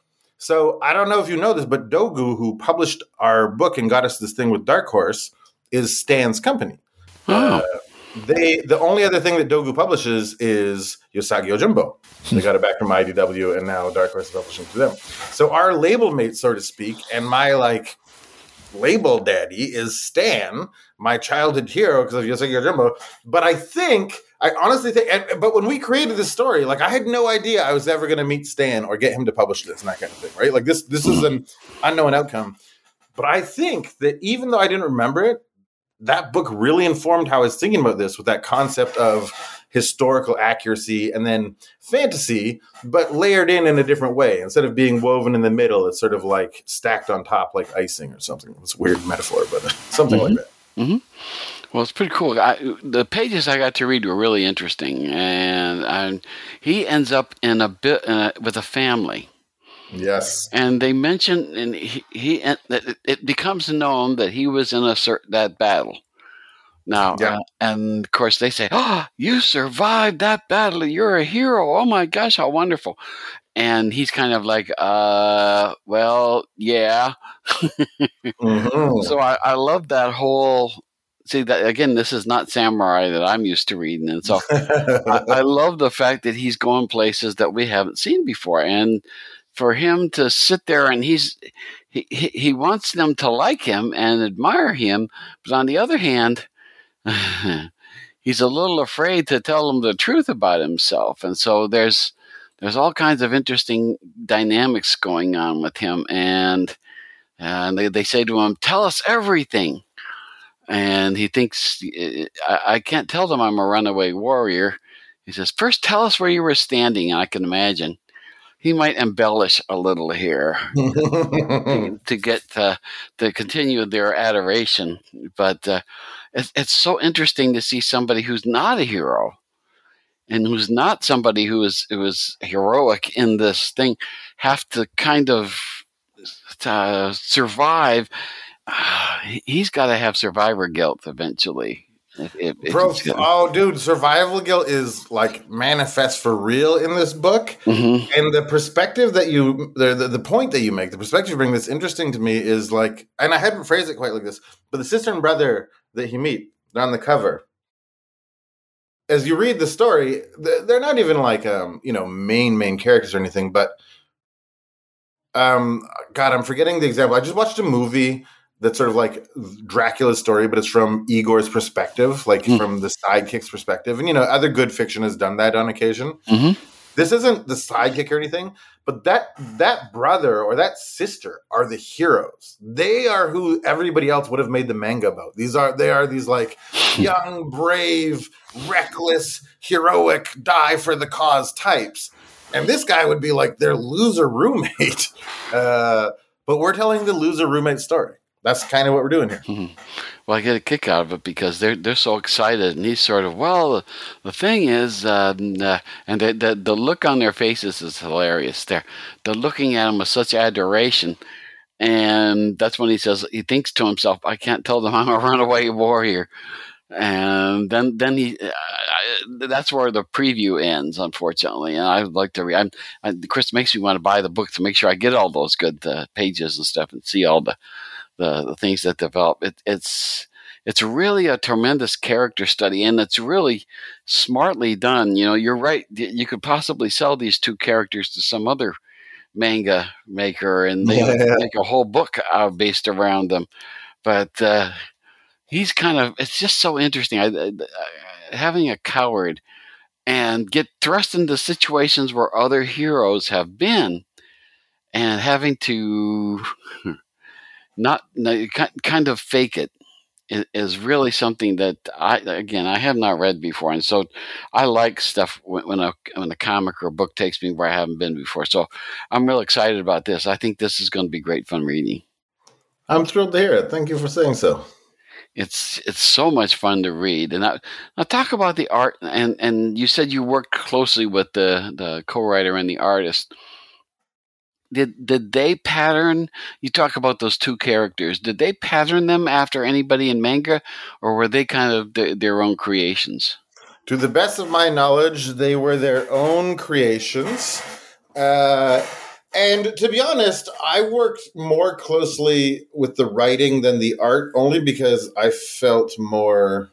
So I don't know if you know this, but Dogu, who published our book and got us this thing with Dark Horse, is Stan's company. Oh. Uh, They the only other thing that Dogu publishes is Usagi Yojimbo. They got it back from I D W, and now Dark Horse is publishing to them. So our label mate, so to speak, and my like label daddy is Stan, my childhood hero because of Usagi Yojimbo. But I think, I honestly think, and, but when we created this story, like I had no idea I was ever going to meet Stan or get him to publish this and that kind of thing, right? Like this, this is an unknown outcome. But I think that even though I didn't remember it, that book really informed how I was thinking about this with that concept of historical accuracy and then fantasy, but layered in in a different way. Instead of being woven in the middle, it's sort of like stacked on top like icing or something. It's a weird metaphor, but something mm-hmm. like that. Mm-hmm. Well, it's pretty cool. I, the pages I got to read were really interesting. And I, he ends up in a bit uh, with a family. Yes, and they mention, and he, he it becomes known that he was in a certain that battle. Now, yeah. uh, and of course, they say, "Oh, you survived that battle! You're a hero! Oh my gosh, how wonderful!" And he's kind of like, "Uh, well, yeah." mm-hmm. So I, I love that whole. See that again. This is not samurai that I'm used to reading, and so I, I love the fact that he's going places that we haven't seen before, and for him to sit there and he's he, he wants them to like him and admire him, but on the other hand, he's a little afraid to tell them the truth about himself, and so there's there's all kinds of interesting dynamics going on with him, and and they they say to him, "Tell us everything," and he thinks, I, I can't tell them I'm a runaway warrior. He says, "First, tell us where you were standing," and I can imagine he might embellish a little here to, to get uh, to continue their adoration. But uh, it's, it's so interesting to see somebody who's not a hero and who's not somebody who is who is heroic in this thing have to kind of uh, survive. Uh, he's got to have survivor guilt eventually. If, if, if Bro, oh, dude, survival guilt is like manifest for real in this book. Mm-hmm. And the perspective that you, the, the the point that you make, the perspective you bring that's interesting to me is like, and I hadn't phrased it quite like this, but the sister and brother that you meet, they're on the cover. As you read the story, they're not even like, um, you know, main, main characters or anything, but um, God, I'm forgetting the example. I just watched a movie that's sort of like Dracula's story, but it's from Igor's perspective, like mm. from the sidekick's perspective. And, you know, other good fiction has done that on occasion. Mm-hmm. This isn't the sidekick or anything, but that that brother or that sister are the heroes. They are who everybody else would have made the manga about. These are they are these like young, brave, reckless, heroic, die for the cause types. And this guy would be like their loser roommate. Uh, but we're telling the loser roommate story. That's kind of what we're doing here. Mm-hmm. Well, I get a kick out of it because they're they're so excited, and he's sort of, well, the, the thing is, um, uh, and the, the the look on their faces is hilarious. They're they're looking at him with such adoration, and that's when he says, he thinks to himself, I can't tell them I'm a runaway warrior. And then then he uh, that's where the preview ends, unfortunately. And I'd like to read. I'm, I, Chris makes me want to buy the book to make sure I get all those good uh, pages and stuff and see all the. The, the things that develop. It, it's it's really a tremendous character study, and it's really smartly done. You know, you're right. You could possibly sell these two characters to some other manga maker, and they yeah. make a whole book uh, based around them. But uh, he's kind of, it's just so interesting. I, I, having a coward and get thrust into situations where other heroes have been, and having to... Not no, kind of fake it is really something that I again I have not read before, and so I like stuff when, when a when a comic or a book takes me where I haven't been before. So I'm real excited about this. I think this is going to be great fun reading. I'm thrilled to hear it. Thank you for saying so. It's it's so much fun to read, and I, now talk about the art. And, and you said you worked closely with the the co-writer and the artist. Did did they pattern? You talk about those two characters. Did they pattern them after anybody in manga, or were they kind of the, their own creations? To the best of my knowledge, they were their own creations. Uh, and to be honest, I worked more closely with the writing than the art, only because I felt more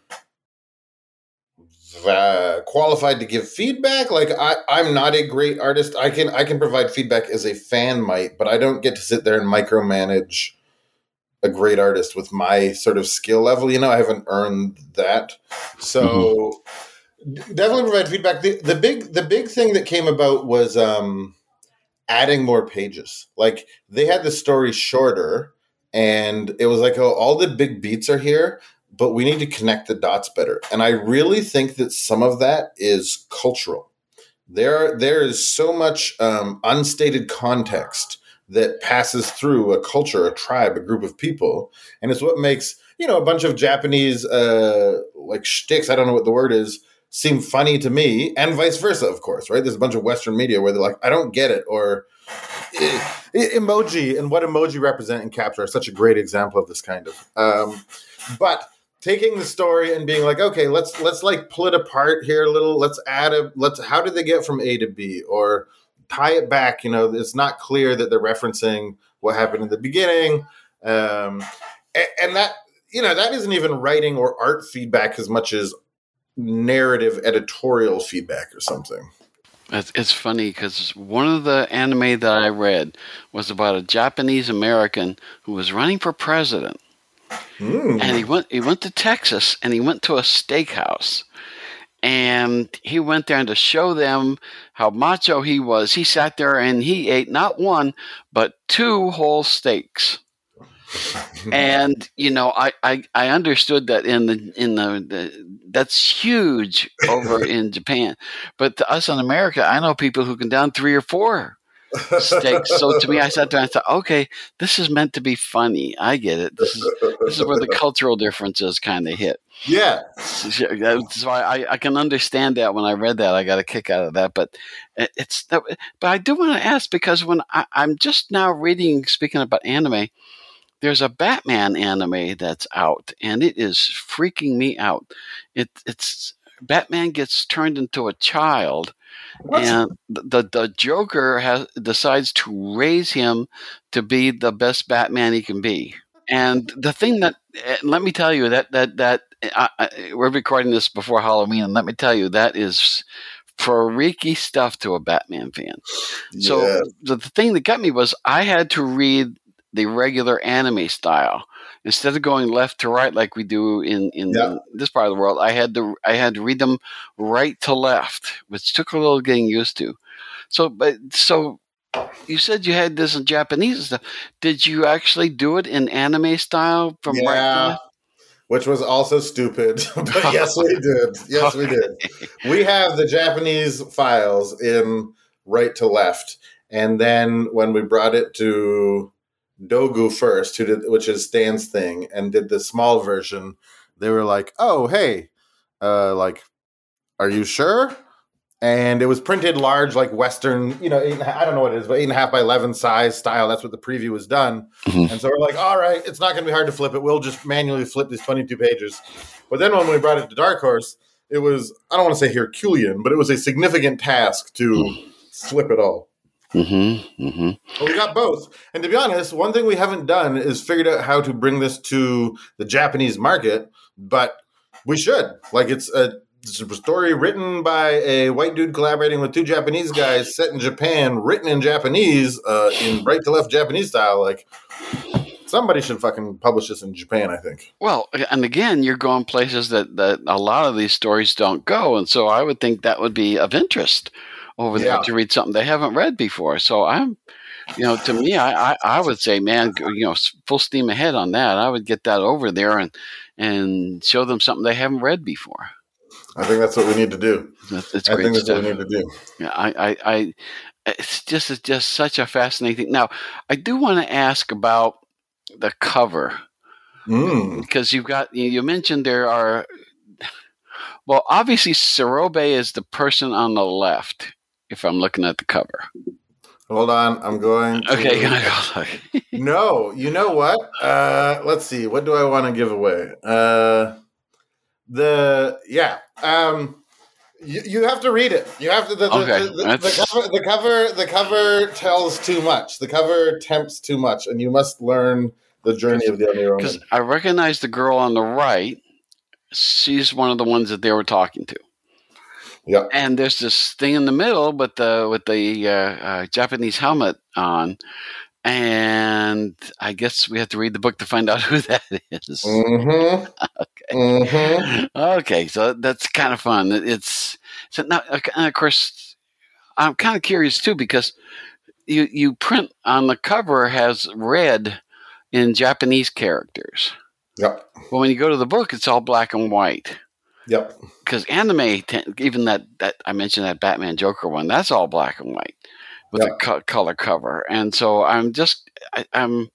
Uh, qualified to give feedback. Like I, I'm not a great artist. I can I can provide feedback as a fan might, but I don't get to sit there and micromanage a great artist with my sort of skill level. You know, I haven't earned that. So mm-hmm. definitely provide feedback. The, the big the big thing that came about was um, adding more pages. Like they had the story shorter, and it was like, oh, all the big beats are here, but we need to connect the dots better. And I really think that some of that is cultural. There, there is so much um, unstated context that passes through a culture, a tribe, a group of people. And it's what makes, you know, a bunch of Japanese, uh, like shticks, I don't know what the word is, seem funny to me, and vice versa, of course, right? There's a bunch of Western media where they're like, I don't get it, or e- emoji and what emoji represent and capture are such a great example of this kind of. Um, but taking the story and being like, okay, let's let's like pull it apart here a little. Let's add a let's. How did they get from A to B, or tie it back? You know, it's not clear that they're referencing what happened in the beginning, um, and, and that you know that isn't even writing or art feedback as much as narrative editorial feedback or something. It's, it's funny because one of the anime that I read was about a Japanese American who was running for president. Mm. And he went he went to Texas, and he went to a steakhouse, and he went there and to show them how macho he was, he sat there and he ate not one but two whole steaks. And you know, I, I, I understood that in the in the, the that's huge over in Japan, but to us in America, I know people who can down three or four steaks. So to me, I sat there and I thought, okay, this is meant to be funny. I get it. This is this is where the cultural differences kind of hit. Yeah. So I, I can understand that. When I read that, I got a kick out of that. But it's but I do want to ask, because when I, I'm just now reading, speaking about anime, there's a Batman anime that's out, and it is freaking me out. It, it's Batman gets turned into a child, what? and the the Joker has decides to raise him to be the best Batman he can be. And the thing that, let me tell you, that that that I, I, we're recording this before Halloween, and let me tell you, that is freaky stuff to a Batman fan. So Yeah. the, the thing that got me was I had to read the regular anime style instead of going left to right like we do in, in Yeah. this part of the world. I had to I had to read them right to left, which took a little getting used to. So, but so you said you had this in Japanese and stuff. Did you actually do it in anime style from right to Yeah, left? which was also stupid. But yes, we did. Yes, we did. We have the Japanese files in right to left. And then when we brought it to Dogu first, who did, which is Stan's thing, and did the small version, they were like, oh, hey, uh, like, are you sure? And it was printed large, like Western, you know, eight and a half, I don't know what it is, but eight and a half by eleven size style. That's what the preview was done. Mhm. And so we're like, all right, it's not going to be hard to flip it. We'll just manually flip these twenty-two pages. But then when we brought it to Dark Horse, it was, I don't want to say Herculean, but it was a significant task to flip it all. Mm-hmm. Mm-hmm. But we got both. And to be honest, one thing we haven't done is figured out how to bring this to the Japanese market, but we should. Like, it's a, it's a story written by a white dude collaborating with two Japanese guys, set in Japan, written in Japanese, uh, in right to left Japanese style. Like, somebody should fucking publish this in Japan, I think. Well, and again, you're going places that, that a lot of these stories don't go, and so I would think that would be of interest over there Yeah. to read something they haven't read before. So I'm, you know, to me, I, I, I would say, man, you know, full steam ahead on that. I would get that over there and and show them something they haven't read before. I think that's what we need to do. That's, that's I great think that's stuff. what we need to do. Yeah, I, I, I, it's just it's just such a fascinating thing. Now, I do want to ask about the cover Mm. because you've got you you mentioned there are. Well, obviously, Sarobe is the person on the left. If I'm looking at the cover, Hold on, I'm going to... okay, gonna go look. No, you know what? Uh, let's see. What do I want to give away? Uh, the yeah. Um, you, you have to read it. You have to. The, the, Okay, the, the, the that's- cover. The cover. The cover tells too much. The cover tempts too much, and you must learn the journey of the Oni Because Ronin. I recognize the girl on the right. She's one of the ones that they were talking to. Yeah. And there's this thing in the middle with the with the uh, uh, Japanese helmet on, and I guess we have to read the book to find out who that is. Mm-hmm. Okay, Mm-hmm. okay, so that's kind of fun. It- It's so now, and of course, I'm kind of curious too because you you print on the cover has red in Japanese characters, Yep. but when you go to the book, it's all black and white. Yep. Because anime, ten- even that, that I mentioned that Batman Joker one, that's all black and white with Yeah. a co- color cover. And so I'm just, I, I'm.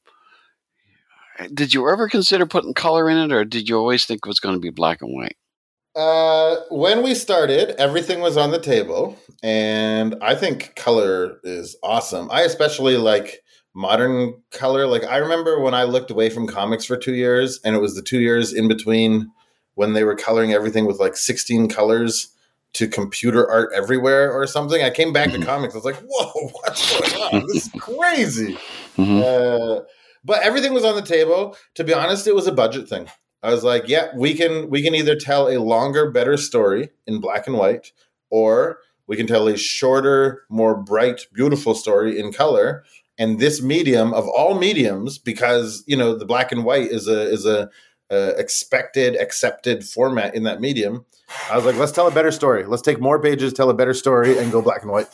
Did you ever consider putting color in it, or did you always think it was going to be black and white? Uh, when we started, everything was on the table, and I think color is awesome. I especially like modern color. Like, I remember when I looked away from comics for two years, and it was the two years in between when they were coloring everything with like sixteen colors to computer art everywhere or something. I came back Mhm. to comics. I was like, whoa, what's going on? This is crazy. Mhm. Uh, but everything was on the table. To be honest, it was a budget thing. I was like, yeah, we can we can either tell a longer, better story in black and white, or we can tell a shorter, more bright, beautiful story in color. And this medium of all mediums, because you know the black and white is a is a uh, expected, accepted format in that medium. I was like, let's tell a better story. Let's take more pages, tell a better story, and go black and white.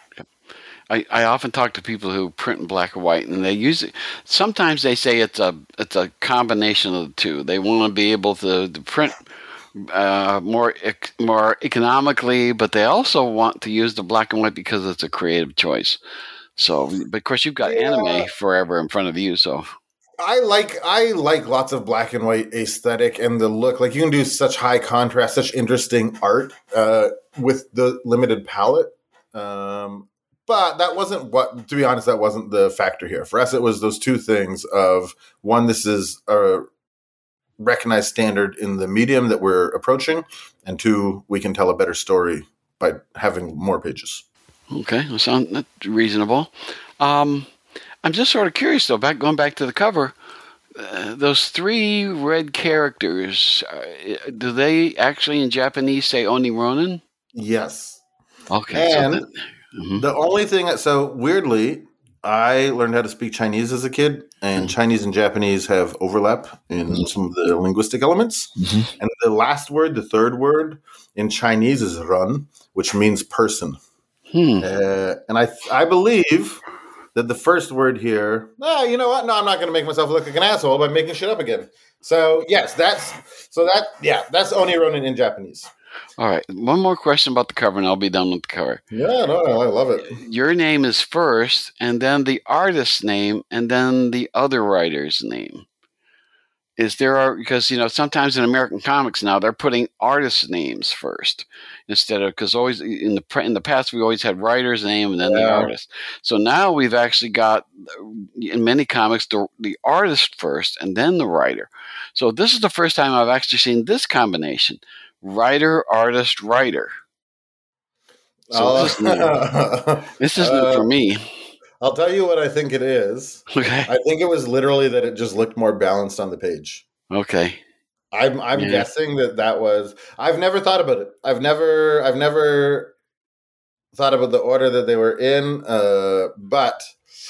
I, I often talk to people who print in black and white, and they use it. Sometimes they say it's a it's a combination of the two. They want to be able to, to print uh, more ec- more economically, but they also want to use the black and white because it's a creative choice. So, but of course, you've got Yeah. anime forever in front of you. So, I like I like lots of black and white aesthetic and the look. Like, you can do such high contrast, such interesting art uh, with the limited palette. Um, but that wasn't what, to be honest, that wasn't the factor here. For us, it was those two things of, one, this is a recognized standard in the medium that we're approaching, and two, we can tell a better story by having more pages. okay, that sounds that's reasonable. Um, I'm just sort of curious, though. Back going back to the cover, uh, those three red characters, uh, do they actually in Japanese say Oni Ronin? Yes. Okay. And so then, mhm. the only thing, so weirdly, I learned how to speak Chinese as a kid, and Mhm. Chinese and Japanese have overlap in Mhm. some of the linguistic elements. Mhm. And the last word, the third word in Chinese is run, which means person. Hmm. Uh, and I I believe that the first word here, ah, you know what? No, I'm not going to make myself look like an asshole by making shit up again. So yes, that's so that yeah, that's Oni Ronin in Japanese. All right. One more question about the cover, and I'll be done with the cover. Yeah, no, I love it. Your name is first, and then the artist's name, and then the other writer's name. Is there are because you know sometimes in American comics now they're putting artists' names first instead of because always in the pre- in the past we always had writer's name and then the Yeah. artist. So now we've actually got in many comics the the artist first and then the writer. So this is the first time I've actually seen this combination: writer, artist, writer. So Uh, this is new. This is new uh, for me. I'll tell you what I think it is. Okay. I think it was literally that it just looked more balanced on the page. Okay. I'm I'm Yeah. guessing that that was. I've never thought about it. I've never I've never thought about the order that they were in. Uh, but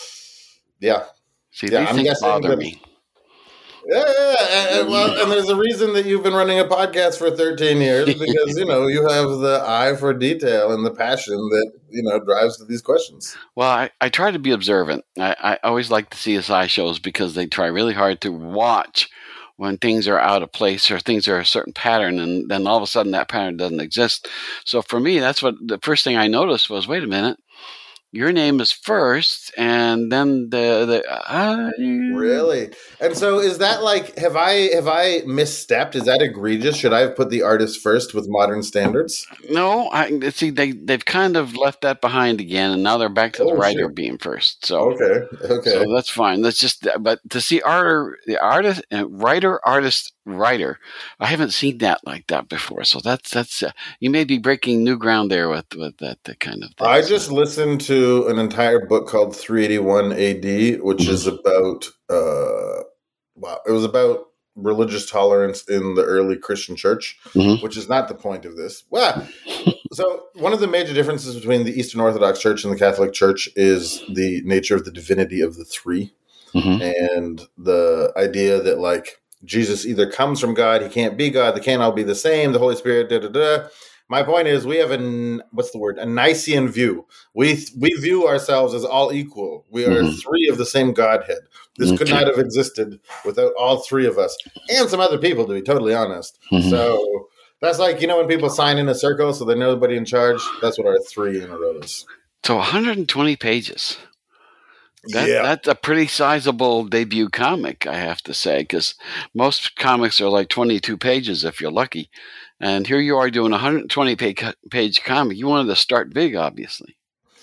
yeah, See, Yeah, these I'm things guessing bother that- me. yeah, yeah, and, and, well, and there's a reason that you've been running a podcast for thirteen years because you know you have the eye for detail and the passion that you know drives to these questions. Well, I, I try to be observant. I, I always like the C S I shows because they try really hard to watch when things are out of place or things are a certain pattern, and then all of a sudden that pattern doesn't exist. So for me, that's what the first thing I noticed was, wait a minute, your name is first, and then the the uh, Really? And so is that like have I have I misstepped? Is that egregious? Should I have put the artist first with modern standards? No, I see they they've kind of left that behind again, and now they're back to the Oh, writer shit. being first. So Okay. Okay. So that's fine. That's just, but to see art, the artist, uh, writer, artist, writer, I haven't seen that like that before. So that's that's uh, you may be breaking new ground there with with that, that kind of thing. I So- just listened to an entire book called three eighty-one A D, which is about uh wow, it was about religious tolerance in the early Christian church, Mhm. which is not the point of this. Well, so one of the major differences between the Eastern Orthodox Church and the Catholic Church is the nature of the divinity of the three. Mhm. And the idea that like Jesus either comes from God, he can't be God, they can't all be the same, the Holy Spirit, da da da. My point is, we have a what's the word? A Nicene view. We we view ourselves as all equal. We are Mhm. three of the same Godhead. This could Okay. not have existed without all three of us and some other people, to be totally honest. Mhm. So that's like you know when people sign in a circle, so there's nobody in charge. That's what our three in a row is. So one hundred twenty pages. That, yeah. That's a pretty sizable debut comic, I have to say, because most comics are like twenty-two pages if you're lucky. And here you are doing a one hundred twenty page, page comic. You wanted to start big, obviously.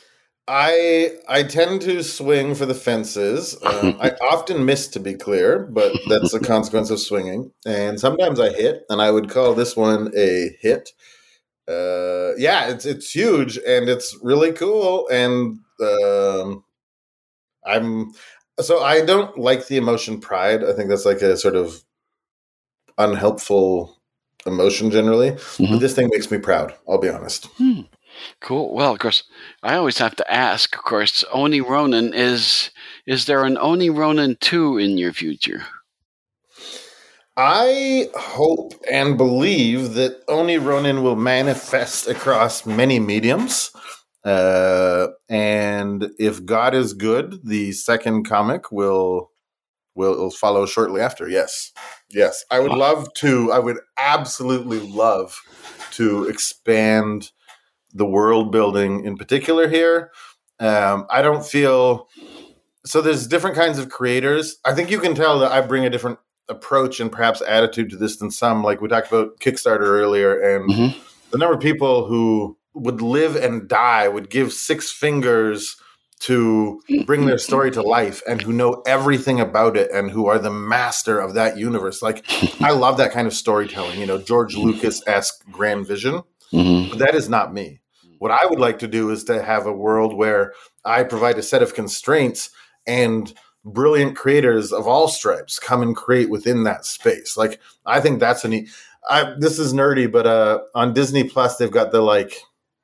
I I tend to swing for the fences. Um, I often miss, to be clear, but that's a consequence of swinging. And sometimes I hit, and I would call this one a hit. Uh, yeah, it's it's huge and it's really cool. And um, I'm so I don't like the emotion pride. I think that's like a sort of unhelpful emotion generally. Mhm. But this thing makes me proud. I'll be honest. Hmm. Cool. Well, of course, I always have to ask, of course, Oni Ronin, is is there an Oni Ronin two in your future? I hope and believe that Oni Ronin will manifest across many mediums. Uh, and if God is good, the second comic will will, will follow shortly after. Yes. Yes. I would love to, I would absolutely love to expand the world building in particular here. Um, I don't feel so there's different kinds of creators. I think you can tell that I bring a different approach and perhaps attitude to this than some. Like we talked about Kickstarter earlier, and Mhm. the number of people who would live and die would give six fingers to bring their story to life and who know everything about it and who are the master of that universe. Like I love that kind of storytelling, you know, George Lucas-esque grand vision. Mhm. But that is not me. What I would like to do is to have a world where I provide a set of constraints and brilliant creators of all stripes come and create within that space. Like, I think that's a neat. I, this is nerdy, but uh, on Disney Plus, they've got the like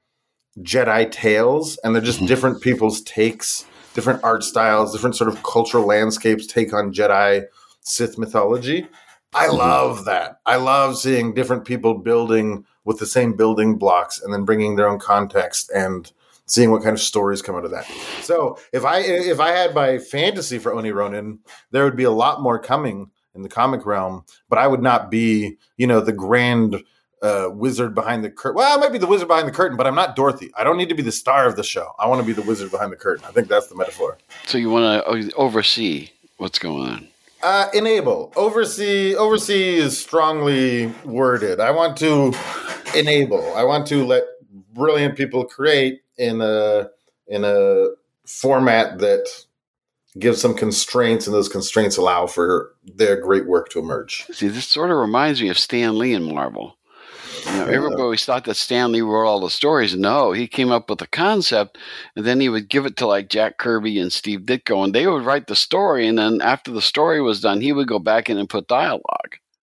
Jedi tales, and they're just different people's takes, different art styles, different sort of cultural landscapes take on Jedi Sith mythology. I love that. I love seeing different people building with the same building blocks and then bringing their own context and seeing what kind of stories come out of that. So if I if I had my fantasy for Oni Ronin, there would be a lot more coming in the comic realm, but I would not be, you know, the grand uh, wizard behind the curtain. Well, I might be the wizard behind the curtain, but I'm not Dorothy. I don't need to be the star of the show. I want to be the wizard behind the curtain. I think that's the metaphor. So you want to oversee what's going on? Uh, enable. Oversee. Oversee is strongly worded. I want to enable. I want to let brilliant people create in a in a format that gives some constraints, and those constraints allow for their great work to emerge. See, this sort of reminds me of Stan Lee in Marvel. You know, everybody always thought that Stan Lee wrote all the stories. No, he came up with the concept, and then he would give it to like Jack Kirby and Steve Ditko, and they would write the story, and then after the story was done, he would go back in and put dialogue.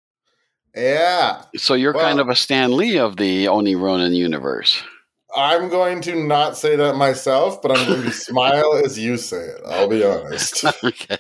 Yeah. So you're well, kind of a Stan Lee of the Oni Ronin universe. I'm going to not say that myself, but I'm going to smile as you say it. I'll be honest. Okay.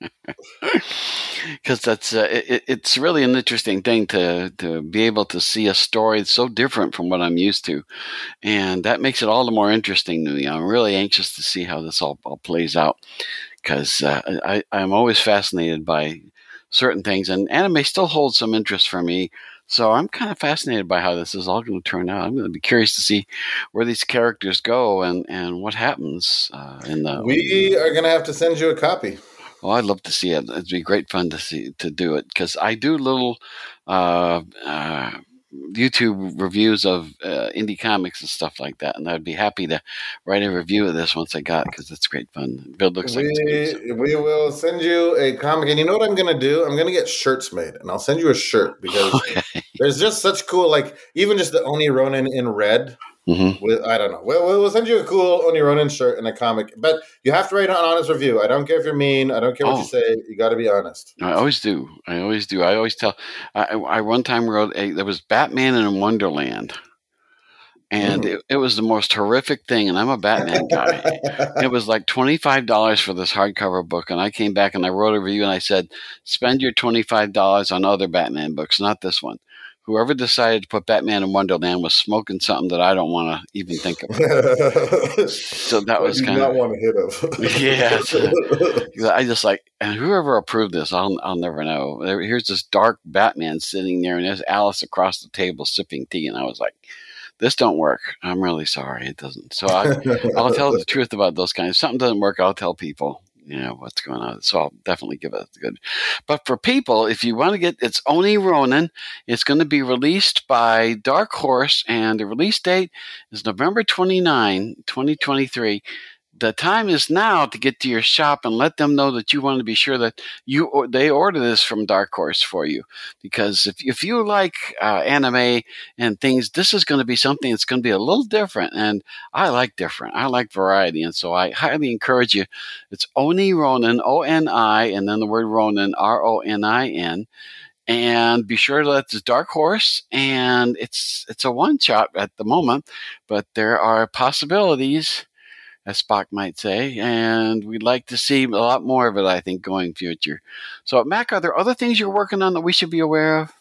Because that's uh, it, it's really an interesting thing to to be able to see a story that's so different from what I'm used to, and that makes it all the more interesting to me. I'm really anxious to see how this all, all plays out, because uh, I I'm always fascinated by certain things, and anime still holds some interest for me. So I'm kind of fascinated by how this is all going to turn out. I'm going to be curious to see where these characters go and, and what happens uh, in the. We are going to have to send you a copy. Oh, I'd love to see it. It'd be great fun to see to do it, because I do little uh, uh, YouTube reviews of uh, indie comics and stuff like that, and I'd be happy to write a review of this once I got it, because it's great fun. It looks like we, it's good. We will send you a comic, and you know what I'm going to do? I'm going to get shirts made, and I'll send you a shirt, because okay. There's just such cool, like, even just the Oni Ronin in red. Mm-hmm. With, I don't know. We'll, we'll send you a cool Oni Ronin shirt and a comic, but you have to write an honest review. I don't care if you're mean. I don't care what oh. you say. You got to be honest. I always do. I always do. I always tell. I, I one time wrote a, there was Batman in Wonderland, and mm. it, it was the most horrific thing. And I'm a Batman guy. It was like twenty-five dollars for this hardcover book, and I came back and I wrote a review and I said, "Spend your twenty-five dollars on other Batman books, not this one." Whoever decided to put Batman in Wonderland was smoking something that I don't want to even think about. So that was kind of not want to hit him. Yeah, so, I just like, and whoever approved this, I'll I'll never know. Here's this dark Batman sitting there, and there's Alice across the table sipping tea, and I was like, "This don't work. I'm really sorry, it doesn't." So I, I'll tell the truth about those kinds. If something doesn't work, I'll tell people. You know what's going on, so I'll definitely give it a good. But for people, if you want to get, it's Oni Ronin. It's going to be released by Dark Horse, and the release date is November twenty-ninth, twenty twenty-three. The time is now to get to your shop and let them know that you want to be sure that you or they order this from Dark Horse for you. Because if if you like uh, anime and things, this is going to be something that's going to be a little different. And I like different. I like variety. And so I highly encourage you. It's Oni Ronin, O N I, and then the word Ronin, R O N I N. And be sure that it's Dark Horse, and it's it's a one-shot at the moment, but there are possibilities, as Spock might say, and we'd like to see a lot more of it, I think, going future. So, Mac, are there other things you're working on that we should be aware of?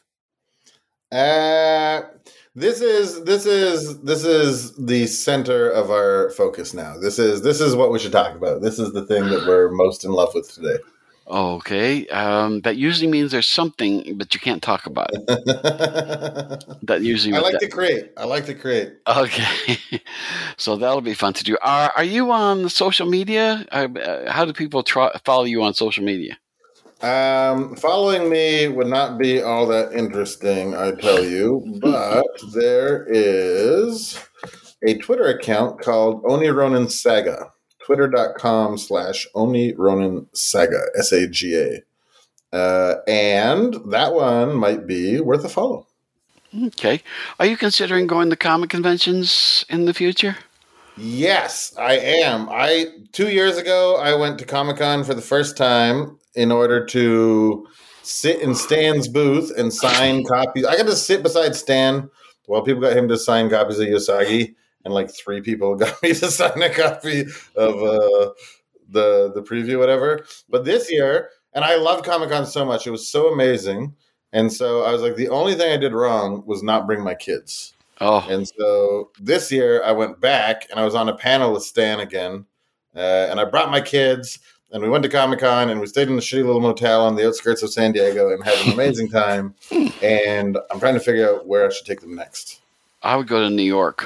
Uh, this is this is this is the center of our focus now. This is this is what we should talk about. This is the thing that we're most in love with today. Okay, um, that usually means there's something, but you can't talk about it. That usually. I like that. to create. I like to create. Okay, so that'll be fun to do. Are Are you on social media? Uh, how do people try, follow you on social media? Um, following me would not be all that interesting, I tell you, but there is a Twitter account called Oni Ronin Saga. Twitter.com slash Oni Ronin Saga, S A G A. Uh, and that one might be worth a follow. Okay. Are you considering going to comic conventions in the future? Yes, I am. I two years ago, I went to Comic-Con for the first time in order to sit in Stan's booth and sign copies. I got to sit beside Stan while people got him to sign copies of Usagi. and like three people got me to sign a copy of uh, the the preview, whatever. But this year, and I loved Comic-Con so much, it was so amazing. And so I was like, the only thing I did wrong was not bring my kids. Oh. And so this year I went back and I was on a panel with Stan again. Uh, and I brought my kids and we went to Comic-Con and we stayed in a shitty little motel on the outskirts of San Diego and had an amazing time. And I'm trying to figure out where I should take them next. I would go to New York.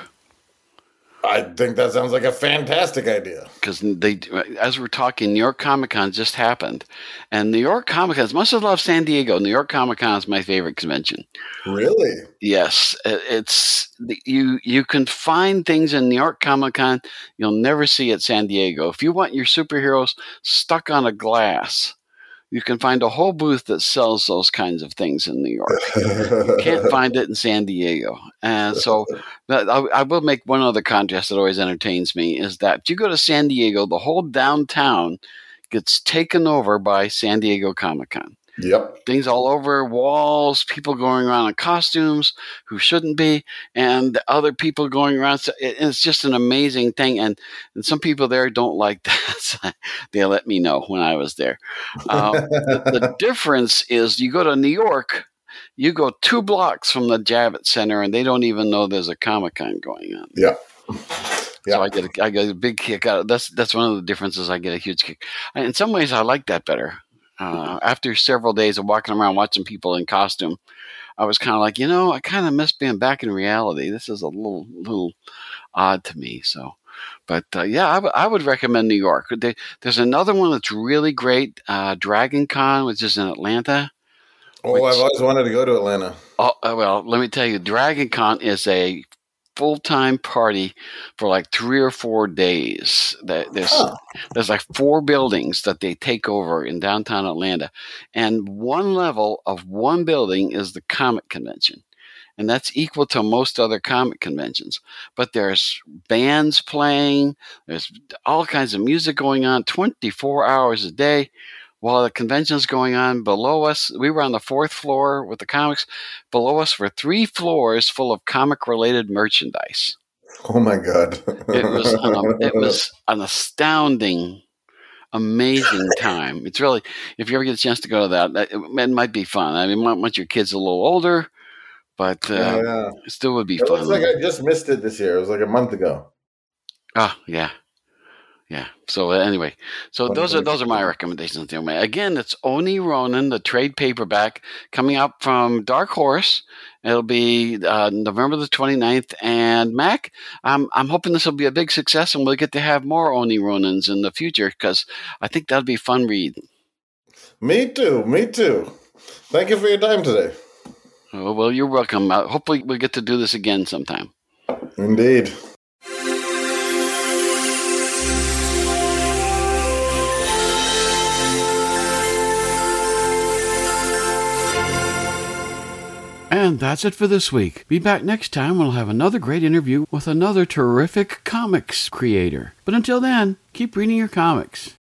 I think that sounds like a fantastic idea. Because they, as we're talking, New York Comic Con just happened, and New York Comic Con, as much as I love San Diego, New York Comic Con is my favorite convention. Really? Yes, it's you. You can find things in New York Comic Con you'll never see at San Diego. If you want your superheroes stuck on a glass, you can find a whole booth that sells those kinds of things in New York. You can't find it in San Diego. And so I, I will make one other contrast that always entertains me is that if you go to San Diego, the whole downtown gets taken over by San Diego Comic-Con. Yep. Things all over, walls, people going around in costumes who shouldn't be, and other people going around. So it, it's just an amazing thing. And, and some people there don't like that. So they let me know when I was there. Um, the, the difference is you go to New York, you go two blocks from the Javits Center, and they don't even know there's a Comic-Con going on. Yeah. So I get a, I get a big kick out of that's that's one of the differences. I get a huge kick. In some ways, I like that better. Uh, after several days of walking around watching people in costume, I was kind of like, you know, I kind of miss being back in reality. This is a little little odd to me. So, but uh, yeah, I, w- I would recommend New York. There, there's another one that's really great, uh, Dragon Con, which is in Atlanta. Oh, which, I've always wanted to go to Atlanta. Oh, well, let me tell you, Dragon Con is a full-time party for like three or four days. There's huh. there's like four buildings that they take over in downtown Atlanta, and one level of one building is the comic convention, and that's equal to most other comic conventions. But there's bands playing, there's all kinds of music going on twenty-four hours a day. While the convention's going on, below us, we were on the fourth floor with the comics. Below us were three floors full of comic-related merchandise. Oh my God! It was an, it was an astounding, amazing time. It's really, if you ever get a chance to go to that, it, it might be fun. I mean, once your kid's a little older, but uh, yeah, yeah. it still would be it fun. It looks like I just missed it this year. It was like a month ago. Oh yeah. Yeah. So uh, anyway, so those are those are my recommendations. Again, it's Oni Ronin, the trade paperback, coming up from Dark Horse. It'll be uh, November the twenty-ninth. And Mac, I'm I'm hoping this will be a big success, and we'll get to have more Oni Ronins in the future because I think that'll be a fun read. Me too. Me too. Thank you for your time today. Oh, well, you're welcome. Uh, hopefully, we'll get to do this again sometime. Indeed. And that's it for this week. Be back next time when we'll have another great interview with another terrific comics creator. But until then, keep reading your comics.